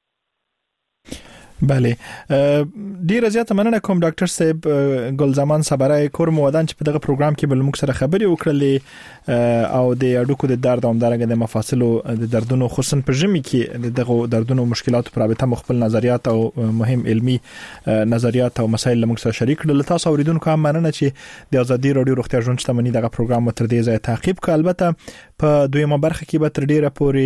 A: بله ډیر زیاته مننه کوم ډاکټر صاحب ګل زمان صبرای کورم ودان چې په دغه پروګرام کې بل موږ سره خبري وکړلې او د اډوکو د درد او همدارنګه د مفاصلو د دردونو خصوصا په ژمي کې دغه دردونو مشکلاتو پر رابطه مخبل نظریات او مهم علمی نظریات او مسایل موږ سره شریک کړل. تاسو اوریدونکو هم مننه چې د ازادي رادیو روغتیا ژوند شتمنۍ دغه پروګرام تر دې ځای تعقیب کړ. البته په دویمه برخه کې به تر ډیره پورې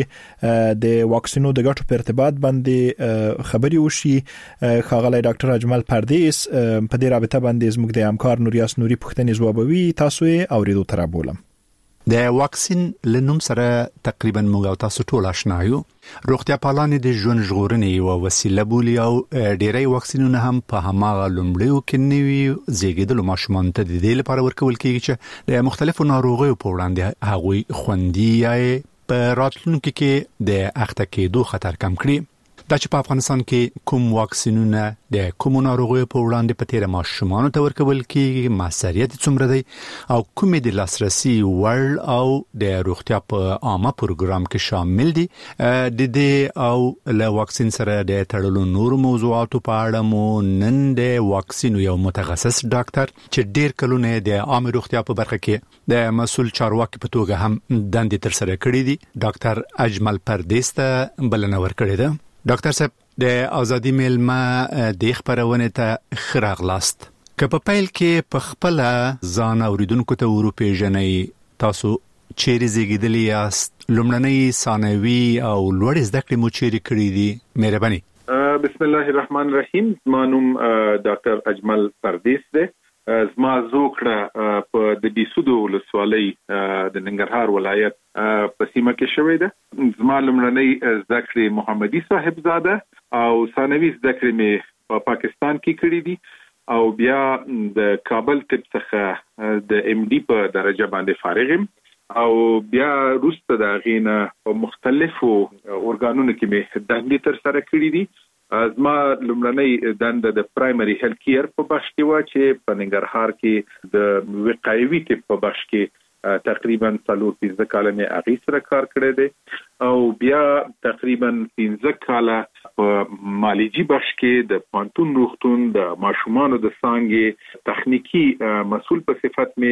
A: د واکسینو د ګټو په ارتباط باندې خبري وشي. خاغلی ډاکټر اجمل پردیس په دې رابطه باندې زموږ د همکار نوریاس نوري پوښتنې ځوابوي. تاسو یې اوریدو تر بولم.
R: د واکسین لنوم سره تقریبا موږ او تاسو ټول آشنا یو. روغتیا پالانې د ژوند ژغورنې یو وسیله بولي او ډېری واکسینونه هم په هماغه لومړیو کې نوي زیږیدلو ماشومان ته د دې لپاره ورکول کېږي چې د مختلفو ناروغیو په وړاندې هغوی خوندي یا په راتلونکي کې د اخته کېدو خطر کم کړي. دا چې په افغانستان کې کوم واکسینونه د کوم ناروغیو په وړاندې په تیر ماشومانو ته ورکول کېږي مسؤلیت څومره دی او کومې د لاسرسي وړ او د روغتیا په عامه پروګرام کې شامل دي د دې او له واکسین سره د تړلو نور موضوعاتو په اړه مو نن د واکسین یو متخصص ډاکټر چې ډیر کلونه د عامه روغتیا په برخه کې د مسؤل چارواکي په توګه هم دندې تر سره کړې دي ډاکټر اجمل پردیس ته بلنه ورکړې ده. ډاکټر صاحب د ازادي میلمه د خبرونه ته خراغلاست که په پیل کې په خپل ځان اوریدونکو ته ورپېژنئ تاسو چیرې زیږیدلی یاست لومړنۍ ثانوي او لوړ زده کړې مو چیرې کړې دي مهرباني.
S: بسم الله الرحمن الرحیم. زمانوم ډاکټر اجمل پردیس دی. زما زوکړه په د بیسودو ولسوالۍ د ننګرهار ولایت په سیمه کې شوې ده. زما لومړنۍ زده کړې محمدي صاحبزاده او ثانوي زده کړې مې په پاکستان کې کړې دي او بیا د کابل طب څخه د ام ډي په درجه باندې فارغ یم او بیا وروسته د غینه په مختلفو اورګانونو کې مې دندې تر سره کړې دي. زما لومړنۍ دنده د پرایمري هیلث کیر په بخش کې و چې په ننګرهار کې د وقایوي طب په بخش کې تقریبا 4 کاله مې اغي سره کار کړی دی او بیا تقریبا 15 کاله په مالجی بخش کې د پانتون روغتون د ماشومانو د څانګې تخنیکی مسؤل په صفت مې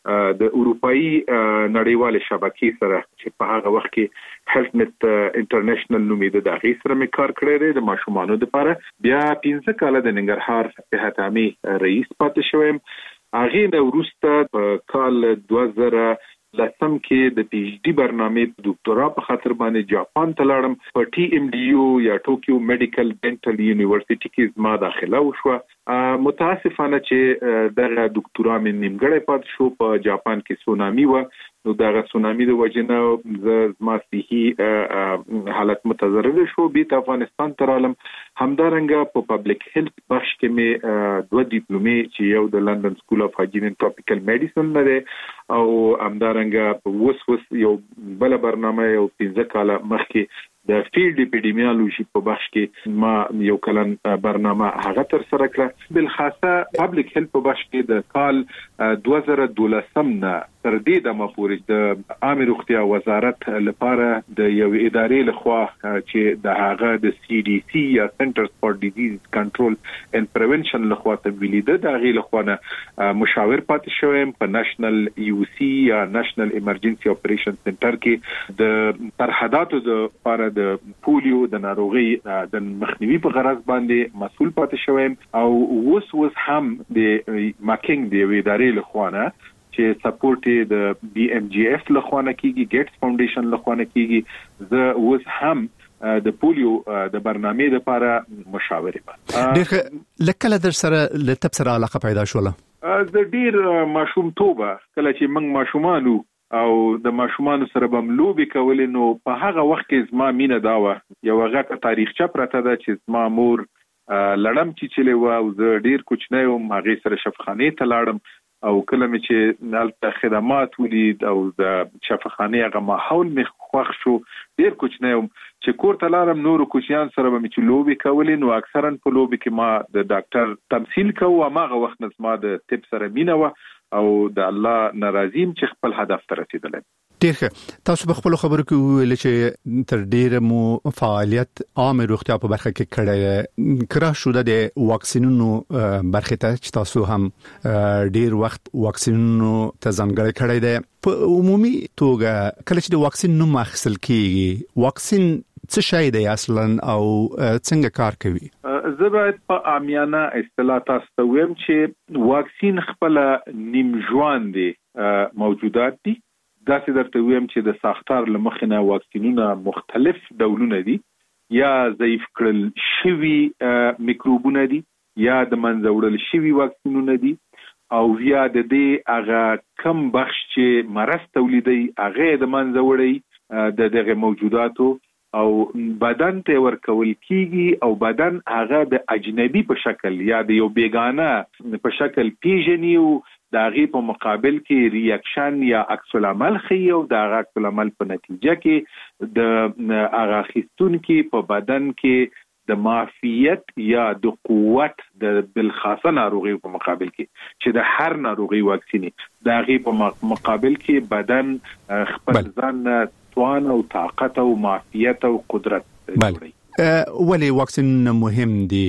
S: د اروپאי نړیوال شبکې سره چې په هغه وخت کې هیلث نت انټرنیشنل نومې د دغې سره مې کار کړی دی د ماشومانو لپاره. بیا 15 کاله د ننګرهار صحت عامه رئیس پاتې شوم. هغه د وروسته په کال 2013 لسم کې د پی ایچ डी برنامه ډاکټرا په خاطر باندې جاپان ته لاړم په ټي ام ډي یو یا ټوکیو میډیکل ډینټل یونیورسيټي کې ما داخله وشوه متاسفانه چې دغه ډاکټرا مې نیمګړی پات شو په جاپان کې سونامي و نو دغه سونامي د وجنه زما صحي حالت متضرر شو بیت افغانستان ته رالم همدارنګه په پبلک هیلث بخش کې مې 2 ډیپلومې چې یو د لندن سکول اف هایجین اند ټروپیکل میډیسن لري او همدارنګه وس یو بل برنامه یو 15 کال مخکې د فیلډ اپیډیمیولوژي په بخش کې ما یو کلن برنامه هغه تر سره کړه بل خاصه پبلک هیلث په بخش کې د کال 2012 نه تر دې د مپورج د عامه روغتیا وزارت لپاره د یو ادارې لخوا چې د هغه د سی ډي سی یا سنټرز فار ډیزیز کنټرول اند پریونشن لخوا تبویل د هغه لخوا نه مشاور پاتې شوم په نېشنل یو سی یا نېشنل ایمرجنسي اپریشن سنټر کې د سرحداتو د لپاره د پولیو د ناروغي د مخنیوي په غرض باندې مسؤل پاتې شوم او اوس هم د ماکینګ د ادارې لخوا نه چې سپورټ د بي ام جی اف لخوا نه کیږي ګیټس فاونډیشن لخوا نه کیږي زه اوس هم د پولیو د برنامه لپاره مشاور یم
R: ډېر لکه در سره لتب سره علاقه پیدا شوله
S: د ډېر ماشوم توبه کله چې موږ ماشومانو او د ماشومان سره بم لوبي کول نو په هغه وخت کې زما مینه داوه یو غټه تاریخچه پرته ده چې زما مور لړم چې و او زه ډیر کوچنی وم هغه سره شفخانه ته لاړم او کله مې چې نالته خدمات ولید او د شفخانه هغه ماحول مې خوښ شو ډیر کوچنی وم چې کور ته لاړم نور کوچیان سره مې چې لوبي کول نو اکثرا په لوبي کې ما د ډاکټر تمثيل کوم هغه وخت نه ما د طب سره مینه و او د الله ناراضیم چې خپل هدف ته رسیدل
R: ډیر تاسو په خپل خبرو کې ویل چې تر ډیره مو فعالیت عامه روغتیا په برخه کې کړی کرا شو د واکسینونو برخه ته چې تاسو هم ډیر وخت واکسینونو ته ځانګړی کړی دی په عمومي توګه کله چې د واکسین نوم اخیستل کیږي واکسین څه شی دی اصلا او څنګه کار کوي
S: زه باید په عامیانه اصطلاح تاسو ته وایم چې واکسین خپل نیم ژوند دي موجودات دي دا چې درته وایم چې د ساختار لمخنه واکسینونه مختلف ډولونه دي یا ضعیف کړل شوی میکروبونه دي یا د منځوړل شوی واکسینونه دي او یا د دې هغه کم بخش چې مرض تولیدي هغه د منځوړي د دغه موجوداتو او بدن ته ورکول کیږي او بدن هغه د اجنبي په شکل یا د یو بیگانه په شکل پیژني او د هغه په مقابل کې ریاکشن یا عکس العمل خي او د عکس العمل په نتیجه کې د هغه خستون کې په بدن کې د معافیت یا د قوت د بالخاصه ناروغي په مقابل کې چې د هر ناروغي واکسیني د هغه په مقابل کې بدن خپل ځان توان او طاقت او معافیت او قدرت
R: لري ولی واکسین مهم دي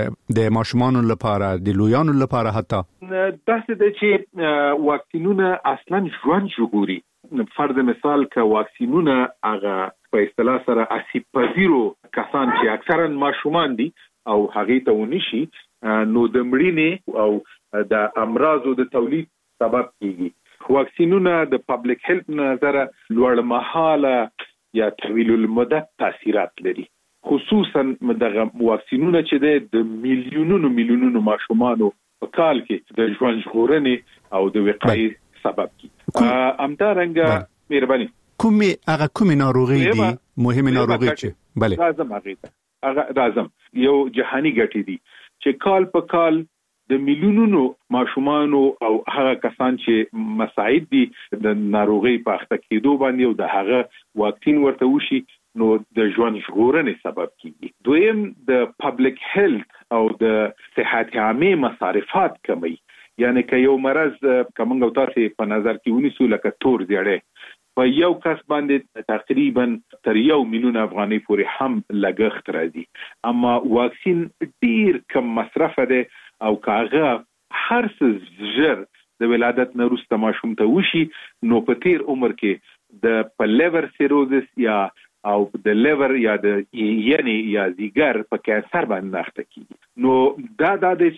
R: د ماشومانو لپاره د لویانو لپاره حتی
S: داسې د چې واکسینونه اصلا ژوند ژغوري فرض مثال ک واکسینونه هغه په اصطلاح سره اسیب پذیرو کسان چې اکثرا ماشومان دي او هغه ته ونشي نو د مړینې او د امراضو د تولید سبب کیږي واکسینونه د پبلک هیلث نظر لوړ مهاله یا طویل المدت تاثیرات لري خصوصا دغه واکسینونه چې د میلیونونو ماشومانو په کال کې د ژوند ژغورنې او د وقایې سبب کیږي همدارنګه مهرباني
R: کومه ناروغي دي مهمه ناروغي چې
S: بله راځم یو جهانی ګټې دي چې کال په کال د میلیونونو ماشومانو او هغه کسان چې مساعد دي د ناروغي په اخته کېدو باندې او د هغه واکسین ورته وشي نو د ژوند ژغورنې سبب کیږي دویم د پبلک هیلث او د صحت عامه مصارفات کمی یعنی که یو مرض کومنګ او تاسو په نظر کې ونیسو لکه تور زیړې په یو کس باندې تقریبا تر 1 میلیون افغانۍ پورې هم لګښت راځي اما واکسین ډیر کم مصرف ده او کاغه هر څه زر د ولادت نه وروسته ماشوم ته وشي نو په تیر عمر کې د پلیور سیروزس یا او د لیور یا د یعنی یا زیګر په کانسر باندې اخته کیږي نو دا د چې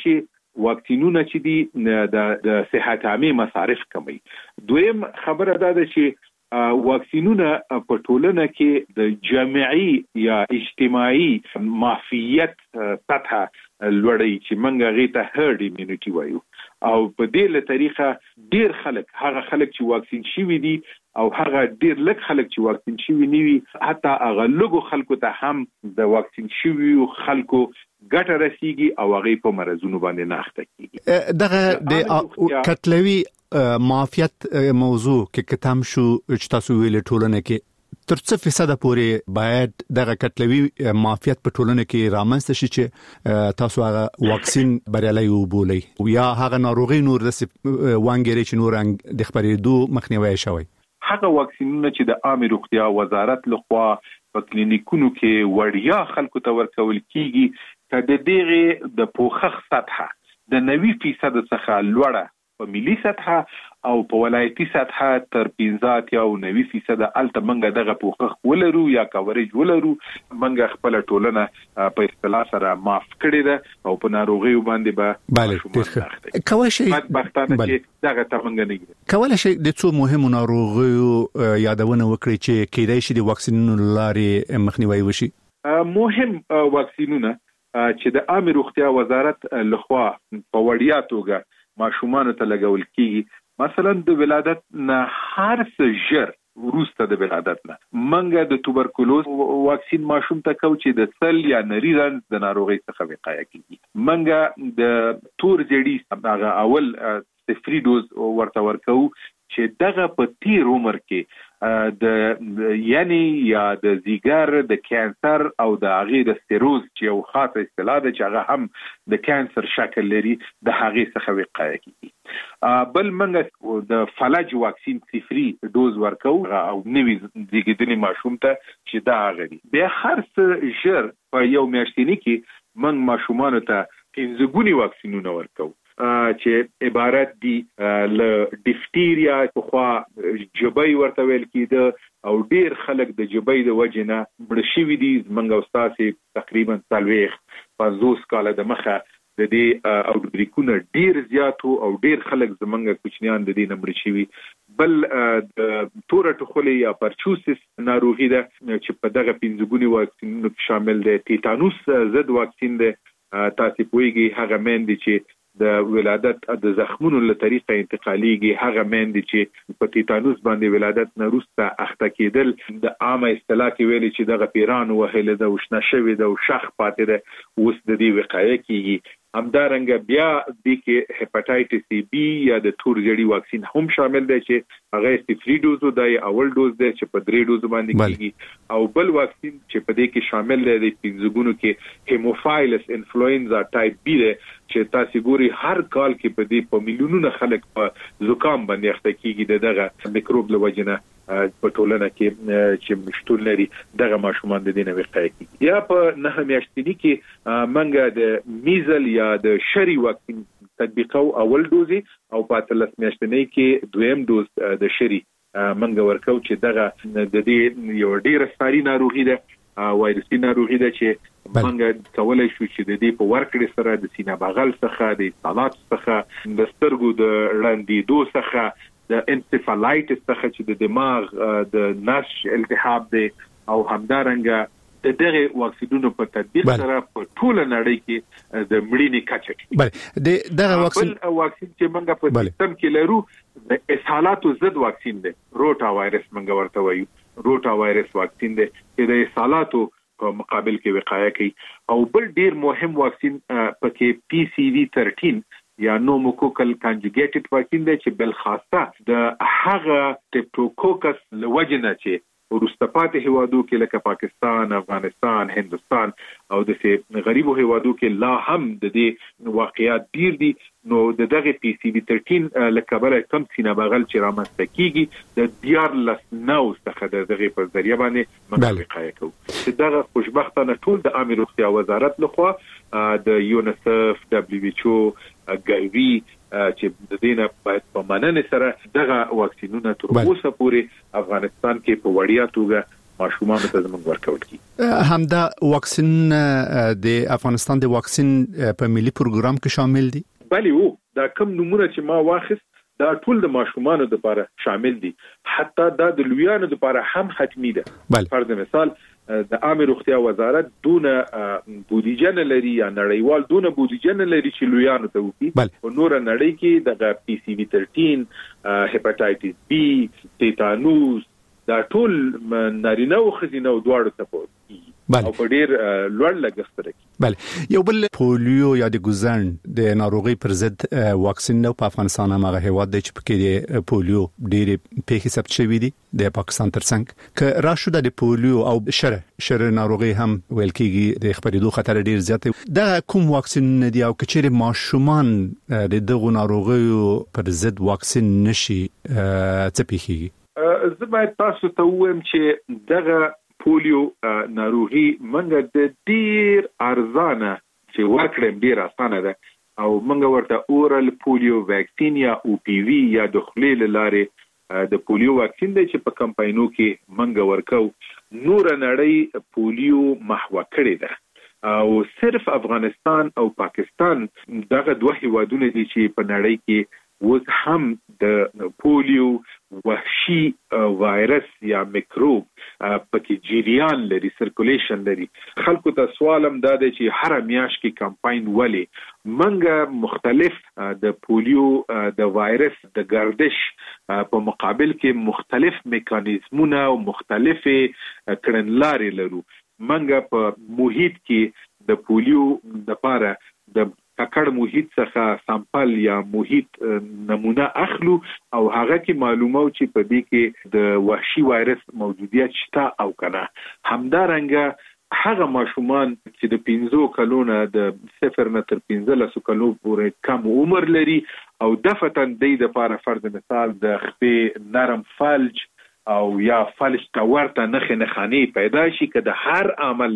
S: واکسینونه چې دي د صحت عامه مصارف کموي. دویم خبره دا ده چې واکسینونه په ټولنه کې د جمعي یا اجتماعي معافیت سطح لوړی چې منګه غیته هرد ایمونټي وایو او په دې له طریقه ډیر خلک هغه خلک چې واکسین شوي دي او هغه ډیر لږ خلک چې واکسین شوي نیوي حتی هغه لږو خلکو ته هم د واکسین شوي خلکو ګټه رسیږي او هغه په مرزونو باندې نه اخته کیږي.
R: دغه کتلوي معافیت موضوع کې کتم شو چې تاسو ویل ټولنه کې تر څه فیصد پورې باید دغه کتلوي معافیت په ټولنه کې رامنځته شي چې تاسو هغه واکسین بریالي وبولئ یا هغه ناروغي نور د وانګری چې نور د خبرېدو مخنیوي شوی.
S: هغه واکسینونه چې د عامه روغتیا وزارت لخوا په کلینیکونو کې وړیا خلکو ته ورکول کیږي ته د دغه د پوښښ سطح د 90% څخه لوړه په ملي سطح او په ولایتي سطح تر 15 یا 90% الته منګه دغه پوښښ ولرو یا کاورج ولرو منګه خپل ټولنه په اصطلاح سره معاف کړی ده او په ناروغي باندې به
R: کوي شي
S: بدبختانه چې دغه تمنګ نه
R: کوي شي د څو مهمو ناروغیو یادونه وکړي چې کېدای شي د واکسینونو لارې مخنیوي وشي.
S: مهم واکسینونه چې د عامه روغتیا وزارت لخوا په وړیا توګه ماشومان ته لګول کیږي مثلا د ولادت نه هر څه ژر وروسته د ولادت نه منګه د توبرکلوز واکسین ماشوم ته کو چې د سل یا نری رنځ د ناروغي څخه وقایه کیږي. منګه د تور جړی هغه اول صفری دوز ورته ورکو چې دغه په تیر عمر کې د یعنی یا د زیګر د کانسر او د هغه د سټیروز چې یو خاصه اصطلاح ده چې هغه هم د کانسر شکل لري د هغه څخه وقایه کیږي. بل منګه د فلج واکسین صفری دوز ورکو او نوی زیږیدلي ماشوم ته چې دا غړي به هر څه ژر په یو میاشتنی کې من ماشومان ته 15 غونی واکسینونه ورکو چې عبارت دي ل ډیفتیریا په خوا جبای ورته ویل کیده او ډیر خلک د جبای د وجنه مړ شوی دي منګه استاد تقریبا 50 کال د مخه د دې اوټبریکونه ډیر زیاتو او ډیر خلک زمنګ کوچنیان د دې نمبر شوی. بل د تورټ خولي یا پرچوسس ناروغي ده چې په دغه 15 غونی واکسینونو شامل دي. تیتانوس ضد واکسین ده تاسو پوهیږئ هغه مېندې چې د ولادت د زخمونو له طریقه انتقالیږي هغه مېندې چې په تیتانوس باندې ولادت نه وروسته اخته کېدل د عامه اصطلاح کې ویلي چې دغه پیران وهله د وشنه شوی د شخ پاتې ده اوس د دې وقایه کیږي. همدارنګه بیا د کې هپاتایټس بی یا د تور جړی واکسین هم شامل دی چې هغه صفری دوز دی اول دوز دی چې په 3 دوز باندې کیږي او بل واکسین چې په دې کې شامل دی د 15 غونو کې هیموفایلس انفلوئنزا ټایپ بی دی چې تاسو ګوري هر کال کې په دې په میلیونونو خلک په زکام باندې اخته کیږي دغه میکروب له وجنه په ټولنه کې چې مشتول لري دغه ماشومان د دینه وقایه کیږي. یا په نه میاشتنی کې منګه د میزل یا د شری واکسین تطبیقو اول دوزي او په 13 میاشتنی کې دویم دوز د شری منګه ورکو چې دغه د دې یو ډیره ساري ناروغي ده وایرسي ناروغي ده چې منګه کولای شو چې د دې په ورکړې سره د سینه بغل څخه د اصابات څخه د سترګو د ړندېدو څخه د انسفالایټس څخه چې د دماغ د نش التهاب دی او همدارنګه د دغه واکسینونو په تطبیق سره په ټول نړۍ کې د مړینې کچه
R: بله دغه
S: واکسین چې منګه په سیستم کې لرو د اسهالاتو ضد واکسین دی روټا وایرس منګه ورته وایو روټا وایرس واکسین دی چې د اسهالاتو په مقابل کې وقایه کوي او بل ډیر مهم واکسین پکې پی سی وی 13 یا نوموکوکل کانجوګیټډ واکسین دی چې بل خاصه د هغه ټیپټوکوکس لوجنه چې ورستپات هوادو کې لکه پاکستان، افغانستان، هندستان او د غریبو هوادو کې لا هم د دې واقعیات ډیر دي نو دغه پی سی بی 13 لکه بل کم سینه بغل چې رامنځته کیږي د دیار لسنو څخه دغه په ذریعہ باندې منطقه کوي. دغه خوشبختانه ټول د عامه روغتیا وزارت لخوا د یونیسف، دبليو ایچ او، ګایوي چې د دینه باید په مننه سره دغه واکسینونه تر اوسه پورې افغانستان کې په وړیا توګه ماشومان ته زموږ ورکول کی.
R: همدا واکسین د افغانستان د واکسین په ملي پروګرام کې شامل دي.
S: بلی وو دا کم نمونه چې ما واخیست دا ټول د ماشومان لپاره شامل دي، حتی دا د لویانو لپاره هم حتمی ده. فرض مثال د عامه روغتیا وزارت دونه بودیجه نه لري یا نړیوال دونه بودیجه نه لري چې لویانو ته وکړي، او نور نړۍ کې د پی سی وی 13 هپاتایټس بی تیتانوس دا ټول نارینه او ښځینه دواړو ته پوهیږي او په ډیر لوړ لګښت سره.
R: بله یو بل پولیو یا د ګوزن د ناروغي پر ضد واکسین نو په افغانستان هغه هیواد دی چې پکې د پولیو ډیر پیښې ثبت شوې دي د پاکستان ترڅنګ که راشو د پولیو او شر ناروغي هم ویل کېږي د خبرېدو خطر ډیر زیات دی. دا کوم واکسین دی او کچېره ماشومان د دغه ناروغیو پر ضد واکسین نشي څه پیښیږي؟
S: زه باید تاسو ته وایم چې دغه پولیو ناروغي منګه د ډیر ارزانه چې ورکړم ډیر اسانه ده او منګه ورته اورال پولیو ویکسین یا او پی وی یا د خلیل لارې د پولیو واکسین دی چې په کمپاینو کې منګه ورکو. نور نړۍ پولیو محو کړی ده او صرف افغانستان او پاکستان دغه دوه هیوادونه دي چې په نړۍ کې وز هم د پولیو وحشي وایرس یا میکروب پکې جریان لري، سرکولیشن لري. خلکو ته سوالم دا دی چې هر میاش کې کمپاین ولې منګه مختلف د پولیو د وایرس د گردش په مقابل کې مختلف میکانیزمونه او مختلف کړنلارې لرو. منګه په محیط کې د پولیو لپاره د ککړ محیط څخه سامپل یا محیط نمونه اخلو او هغه کې معلومه چې په دې کې د وحشي وایرس موجودیت شته او کنه. همدارنګه هغه ماشومان چې د 15 کلونو د 0 نه تر 15 کلونو پورې کم عمر لري او دفتن د لپاره فرض مثال د خپې نرم فلج او یا فلج تورته نه خاني پیدا شي که د هر عمل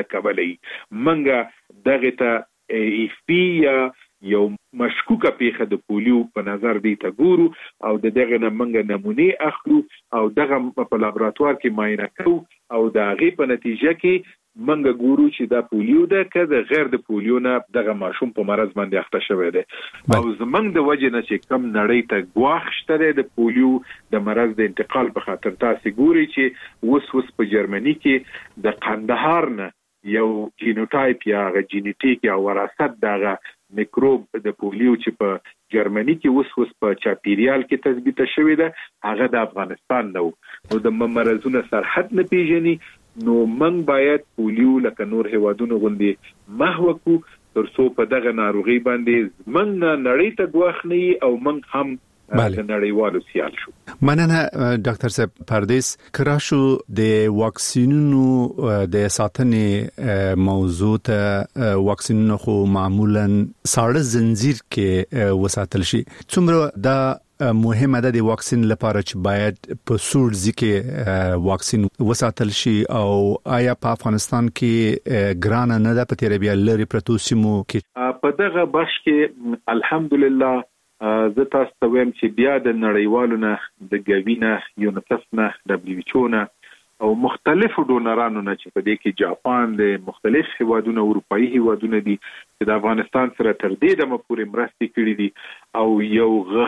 S: لکبلې منګه دغه ته ایف پی یا یو مشکوکه پیښه د پولیو په نظر دی ته ګورو او دغه نمونږ نمونه اخلو او دغه په لابراتوار کې معاینه کوو او د هغې په نتیجه کې منګه ګورو چې دا پولیو ده که د غیر د پولیو نه دغه ماشوم په مرض باندې اخته شوی دی. او زمونږ د وجې نه چې کم نړۍ ته ګواښ شته دی د پولیو د مرض د انتقال په خاطر تاسې ګوري چې اوس په جرمني کې د قندهار نه یو جینوټایپ یا جینیټیک یا وراثت دغه میکروب د پولیو چې په جرمني کې اوس په چاپیریال کې تثبیت شوی ده هغه د افغانستان نو د مرزونو سرحد نه پیژني. نو من باید پولیو لکه نور هیوادونو غوندي محو کو تر څو په دغه ناروغي باندې من نړۍ ته ګواښ نه او من هم د نړیوالو سیال شو.
R: مننه ډاکټر صاحب پردیس. کراشو د واکسینونو د ساتنې موضوع ته واکسینونو خو معمولا ساړه زنجیر کې وساتل شي. څومره دا مهمه ده د واکسین لپاره چې باید په سور ځکه واکسین وساتل شي او آیا په افغانستان کې ګران نه ده په تیربیا لري پرتو سیمو کې؟
S: په دغه بخش کې الحمدلله زه تاسو ته وایم چې بیا د نړیوالو نه د ګوینه یونیسف نه WHO نه او مختلفو ډونرانو نه چې په دې کې جاپان د مختلف هیوادونو اروپאי هیوادونه دي چې د افغانستان سره تر دې دمه پورې مرستې کړې دي او یو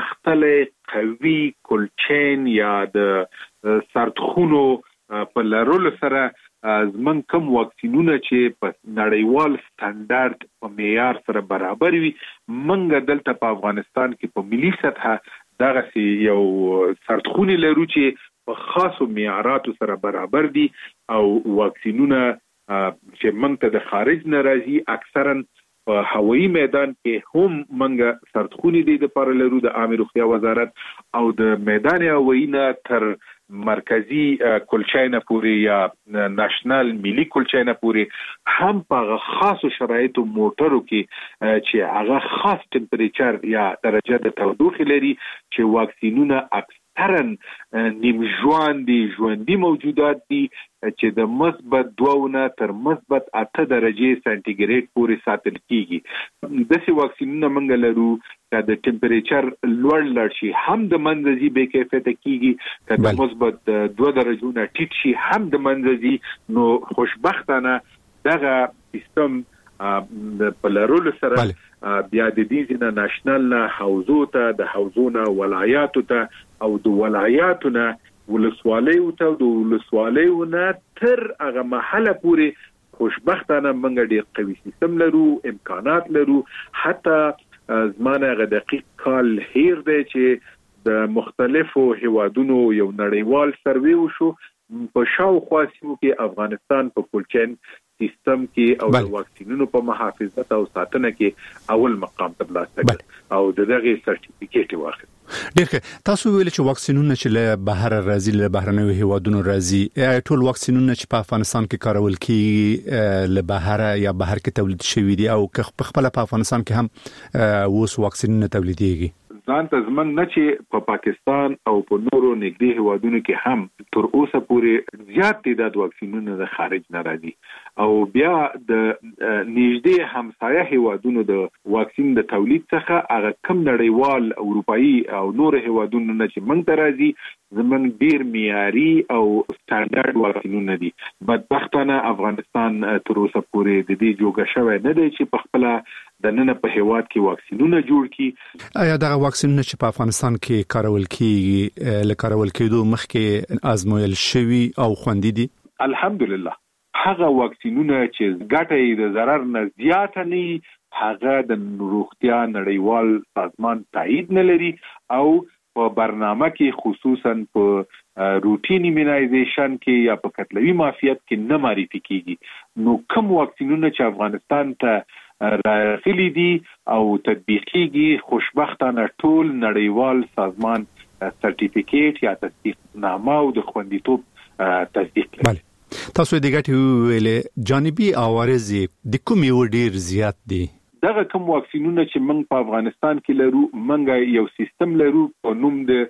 S: غښتلې قوي کولچین یا د سرتخونو په لرلو سره زمون کوم واکسینونه چې په نړیوال سټانډرډ په معیار سره برابر وي منګه دلته په افغانستان کې په ملي سطح دغه یو سرتخونی لرو چې په خاصو معیاراتو سره برابر دي او واکسینونه چې موږ ته د خارج نه راځي اکثرا په هوایي میدان کې هم منګه سرتخونی دي د پر لرو د عامه روغتیا وزارت او د میدان هوایي نه تر مرکزی کلچاینه پوری یا ناشنل ملي کلچاینه پوری هم په خاصو شرایطو موټرو کې چې هغه خاص ټمپریچر یا درجه د تودوخې لري چې واکسینونه اکثرا نیم ژوندي موجودات دي چې د مثبت 2 نه تر مثبت 8 درجه سانتیګریډ پورې ساتل کیږي. داسې واکسینونه موږ لرو چې د ټمپریچر لوړ شي هم د منځي به کیفیت کیږي چې د مثبت 2 درجو نه ټیټ شي هم د منځي. نو خوشبختانه دغه سیستم د پلارولو سره بیا د دې ځنه نېشنل نه حوزو ته د حوزونه ولایاتو ته او د ولایاتو نه ولسوالیو ته د ولسوالیو نه تر هغه محله پورې خوشبختانه موږ ډېر قوي سیستم لرو امکانات لرو حتی زمانه غ دقیق کال هیر دی چې د مختلفو هیوادونو یو نړیوال سروې وشو په شاوخوا سیمو کې افغانستان په کولچین سیستم کې او د واکسینونو په محافظت او ساتنه کې اول مقام ته بلاسته او دغه سرټیفیکیټ واخلي.
R: ډیره تاسو ویل چې واکسینونه چې له بهر راځي له بهرنیو هیوادونو راځي ټول واکسینونه چې په افغانستان کې کارول کیږي له بهر یا بهر کې تولید شوی دي او په خپل په افغانستان کې هم اوس واکسینونه تولیدېږي.
S: ځان ته زمنګ نه چې په پاکستان او په نورو نږدې هیوادونو کې هم تر اوسه پورې زیات تعداد واکسینونه د خارج نه راځي او بیا د نږدې همسایه هیوادونو د واکسین د تولید څخه هغه کم نړیوال اروپאי او نور هیوادونو نه چې موږ ته راځي زمنګ ډیر معیاري او سټانډرډ واکسینونه دي. بدبختانه افغانستان تر اوسه پورې د دې جوګه شوی نه دی چې په خپل د نن په هیواد کې واکسینونه جوړ کړي.
R: آیا دا واکسینونه چې په افغانستان کې کارول کیږي له کارول کېدو مخکې آزمویل شوی او خوندي دي؟
S: الحمدلله هغه واکسینونه چې ګټه د ضرر نه زیات نه هغه د روغتیا نړیوال سازمان تایید نه لري او په برنامه کې خصوصا په روټین ایمونایزیشن کې یا په قتلوي معافیت کې نه معرفي کیږي. نو کوم واکسینونه چې افغانستان ته راغلي دي او تطبیقيږي خوشبختانه ټول نړیوال سازمان سرټیفیکیټ یا تصدیقنامه او د خوندیتوب تصدیق لري.
R: تاسو د ګټو ویلې جانبي عوارض د کوم یو ډیر زیات دي؟
S: دغه کوم واکسینونه چې موږ په افغانستان کې لرو موږ یو سیستم لرو په نوم د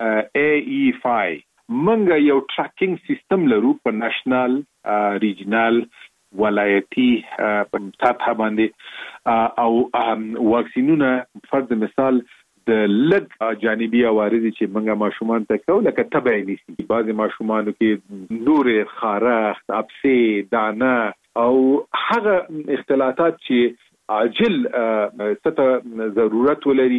S: AE5 موږ یو ټریکینګ سیستم لرو په نېشنل ریجنل ولایتي په سطح باندې او واکسینونه فرض مثال د لږ جانبي عوارض چې موږ ماشومان ته کوو لکه تبع نیسي بعضي ماشومانو کې نور خارښت ابسه دانه او هغه اختلاطات چې عاجل ست ضرورت ولري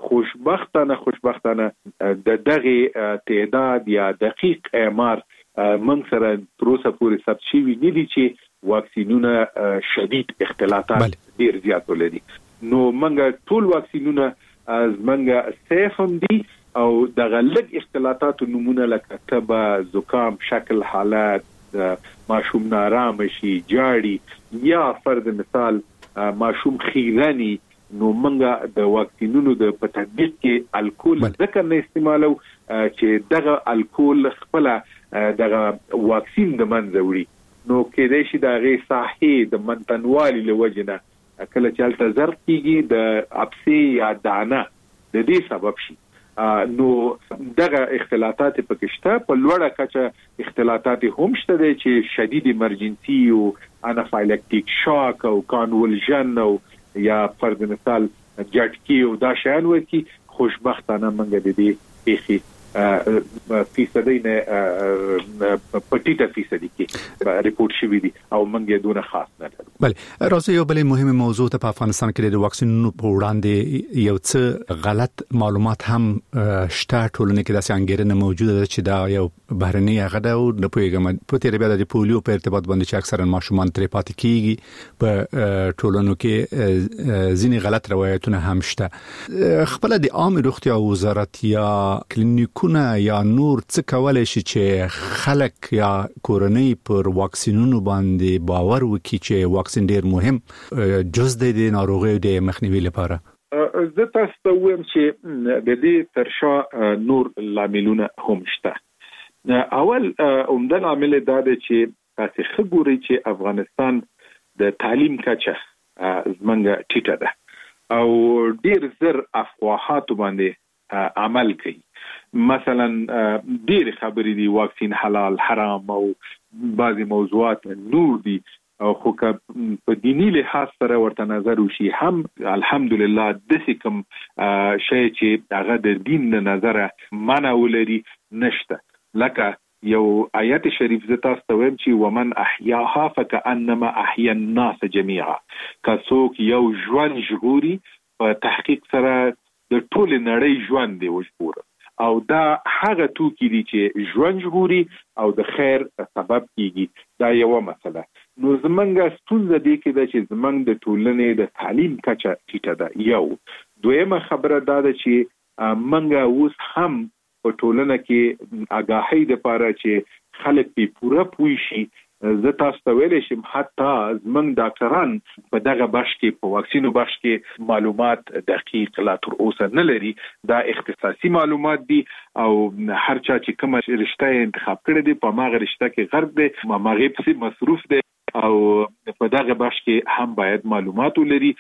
S: خوشبختانه د دغه تعداد یا دقیق اعمار من سره تر اوسه پورې ثبت شوی نه دي چې واکسینونه شدید اختلاطات ډیر زیات ولري. نو موږ ټول واکسینونه از موږ سیف هم دي او دغه لږ اختلاطات نمونه لکه تبه زکام شکل حالت ماشوم نارام شي جاړي یا فرض مثال ماشوم خیرانی نو منګه د واکسینونو د تطبیق کې الکول ذکر نه استعمالو چې دغه الکول خپل دغه واکسین د منځ وړي نو کې د شي دغه صحي د منتنوالي لوجنه کله چې الته زر کیږي د ابسي یا دانه د دې سبب شي نو دغه اختلاطات پکشته په لوړه کچه اختلاطات هم شته چې شدید ایمرجنسي او انافایلکټیک شاک او کانولژن او یا فرض مثال جټکی او دا شان وکی خوشبختانه منګه د دې پیخي فیصدی نه پټیټه فیصدی کې ریپورت شوی دي او منګه دونه خاص نه لرو.
R: بله راځي یو بل مهمه موضوع ته په افغانستان کې د واکسینونو په وړاندې یو څه غلط معلومات هم شته ټولنه کې داسې انګیرنه موجوده ده چې دا یو بهرنی هغه ده او د پویګم په تیر بیا د پولیو په ارتباط باندې چې اکثرا ماشومان ترې پاتې کیږي په ټولنو کې ځینې غلط روایتونه هم شته. خپل د عام روغتیا وزارت یا کلینیک یا نور څه کولای شي چې خلک یا کورنۍ پر واکسینونو باندې باور وکړي چې واکسین ډیر مهم جز د ناروغیو د مخنیوي لپاره؟
S: زه تاسو ته وایم چې د دې ترشا نور لاملونه هم شته. اول عمده لامل دا دی چې تاسو خبرې چې افغانستان د تعلیم کچه زمونږ ټیټه ده او ډیر زر افواهات باندې عمل کوي. مثلا ډېر خبرې دي واکسین حلال حرام او بعضی موضوعات نور دي خو په دینی لحاظ سره ورته نظر وشي هم الحمدلله د کوم شی چې هغه د دین نه نظر منع ولري نشته لکه یو آیت شریف ز تاسو ته وایم چې ومن احیاها فکأنما احیا الناس جميعا، کڅوک یو ژوند ژغوري په تحقیق سره د ټول نړۍ ژوند دی وژغور، او دا هغه توکي دي چې ژوند ژغوري او د خیر سبب کیږي. دا یو مسله. نو زمونږ ستونزه دی کې دا چې زمونږ د ټولنې د تعلیم کچه ټیټه ده. یو دویمه خبره دا ده چې منګه اوس هم په ټولنه کې آگاهی د پاره چې خلک په پوره پوي شي. زه تاسو ته ویل شم حتی زمونږ ډاکټران په دغه بخش کې په واکسینو بخش کې معلومات دقیق لا تر اوسه نه لري. دا اختصاصي معلومات دي او هر چا چې کومه رشته انتخاب کړی دی په ماغه رشته کې غرق دی، ماغه په مصروف دی او په دغه بخش کې هم باید معلومات ولري.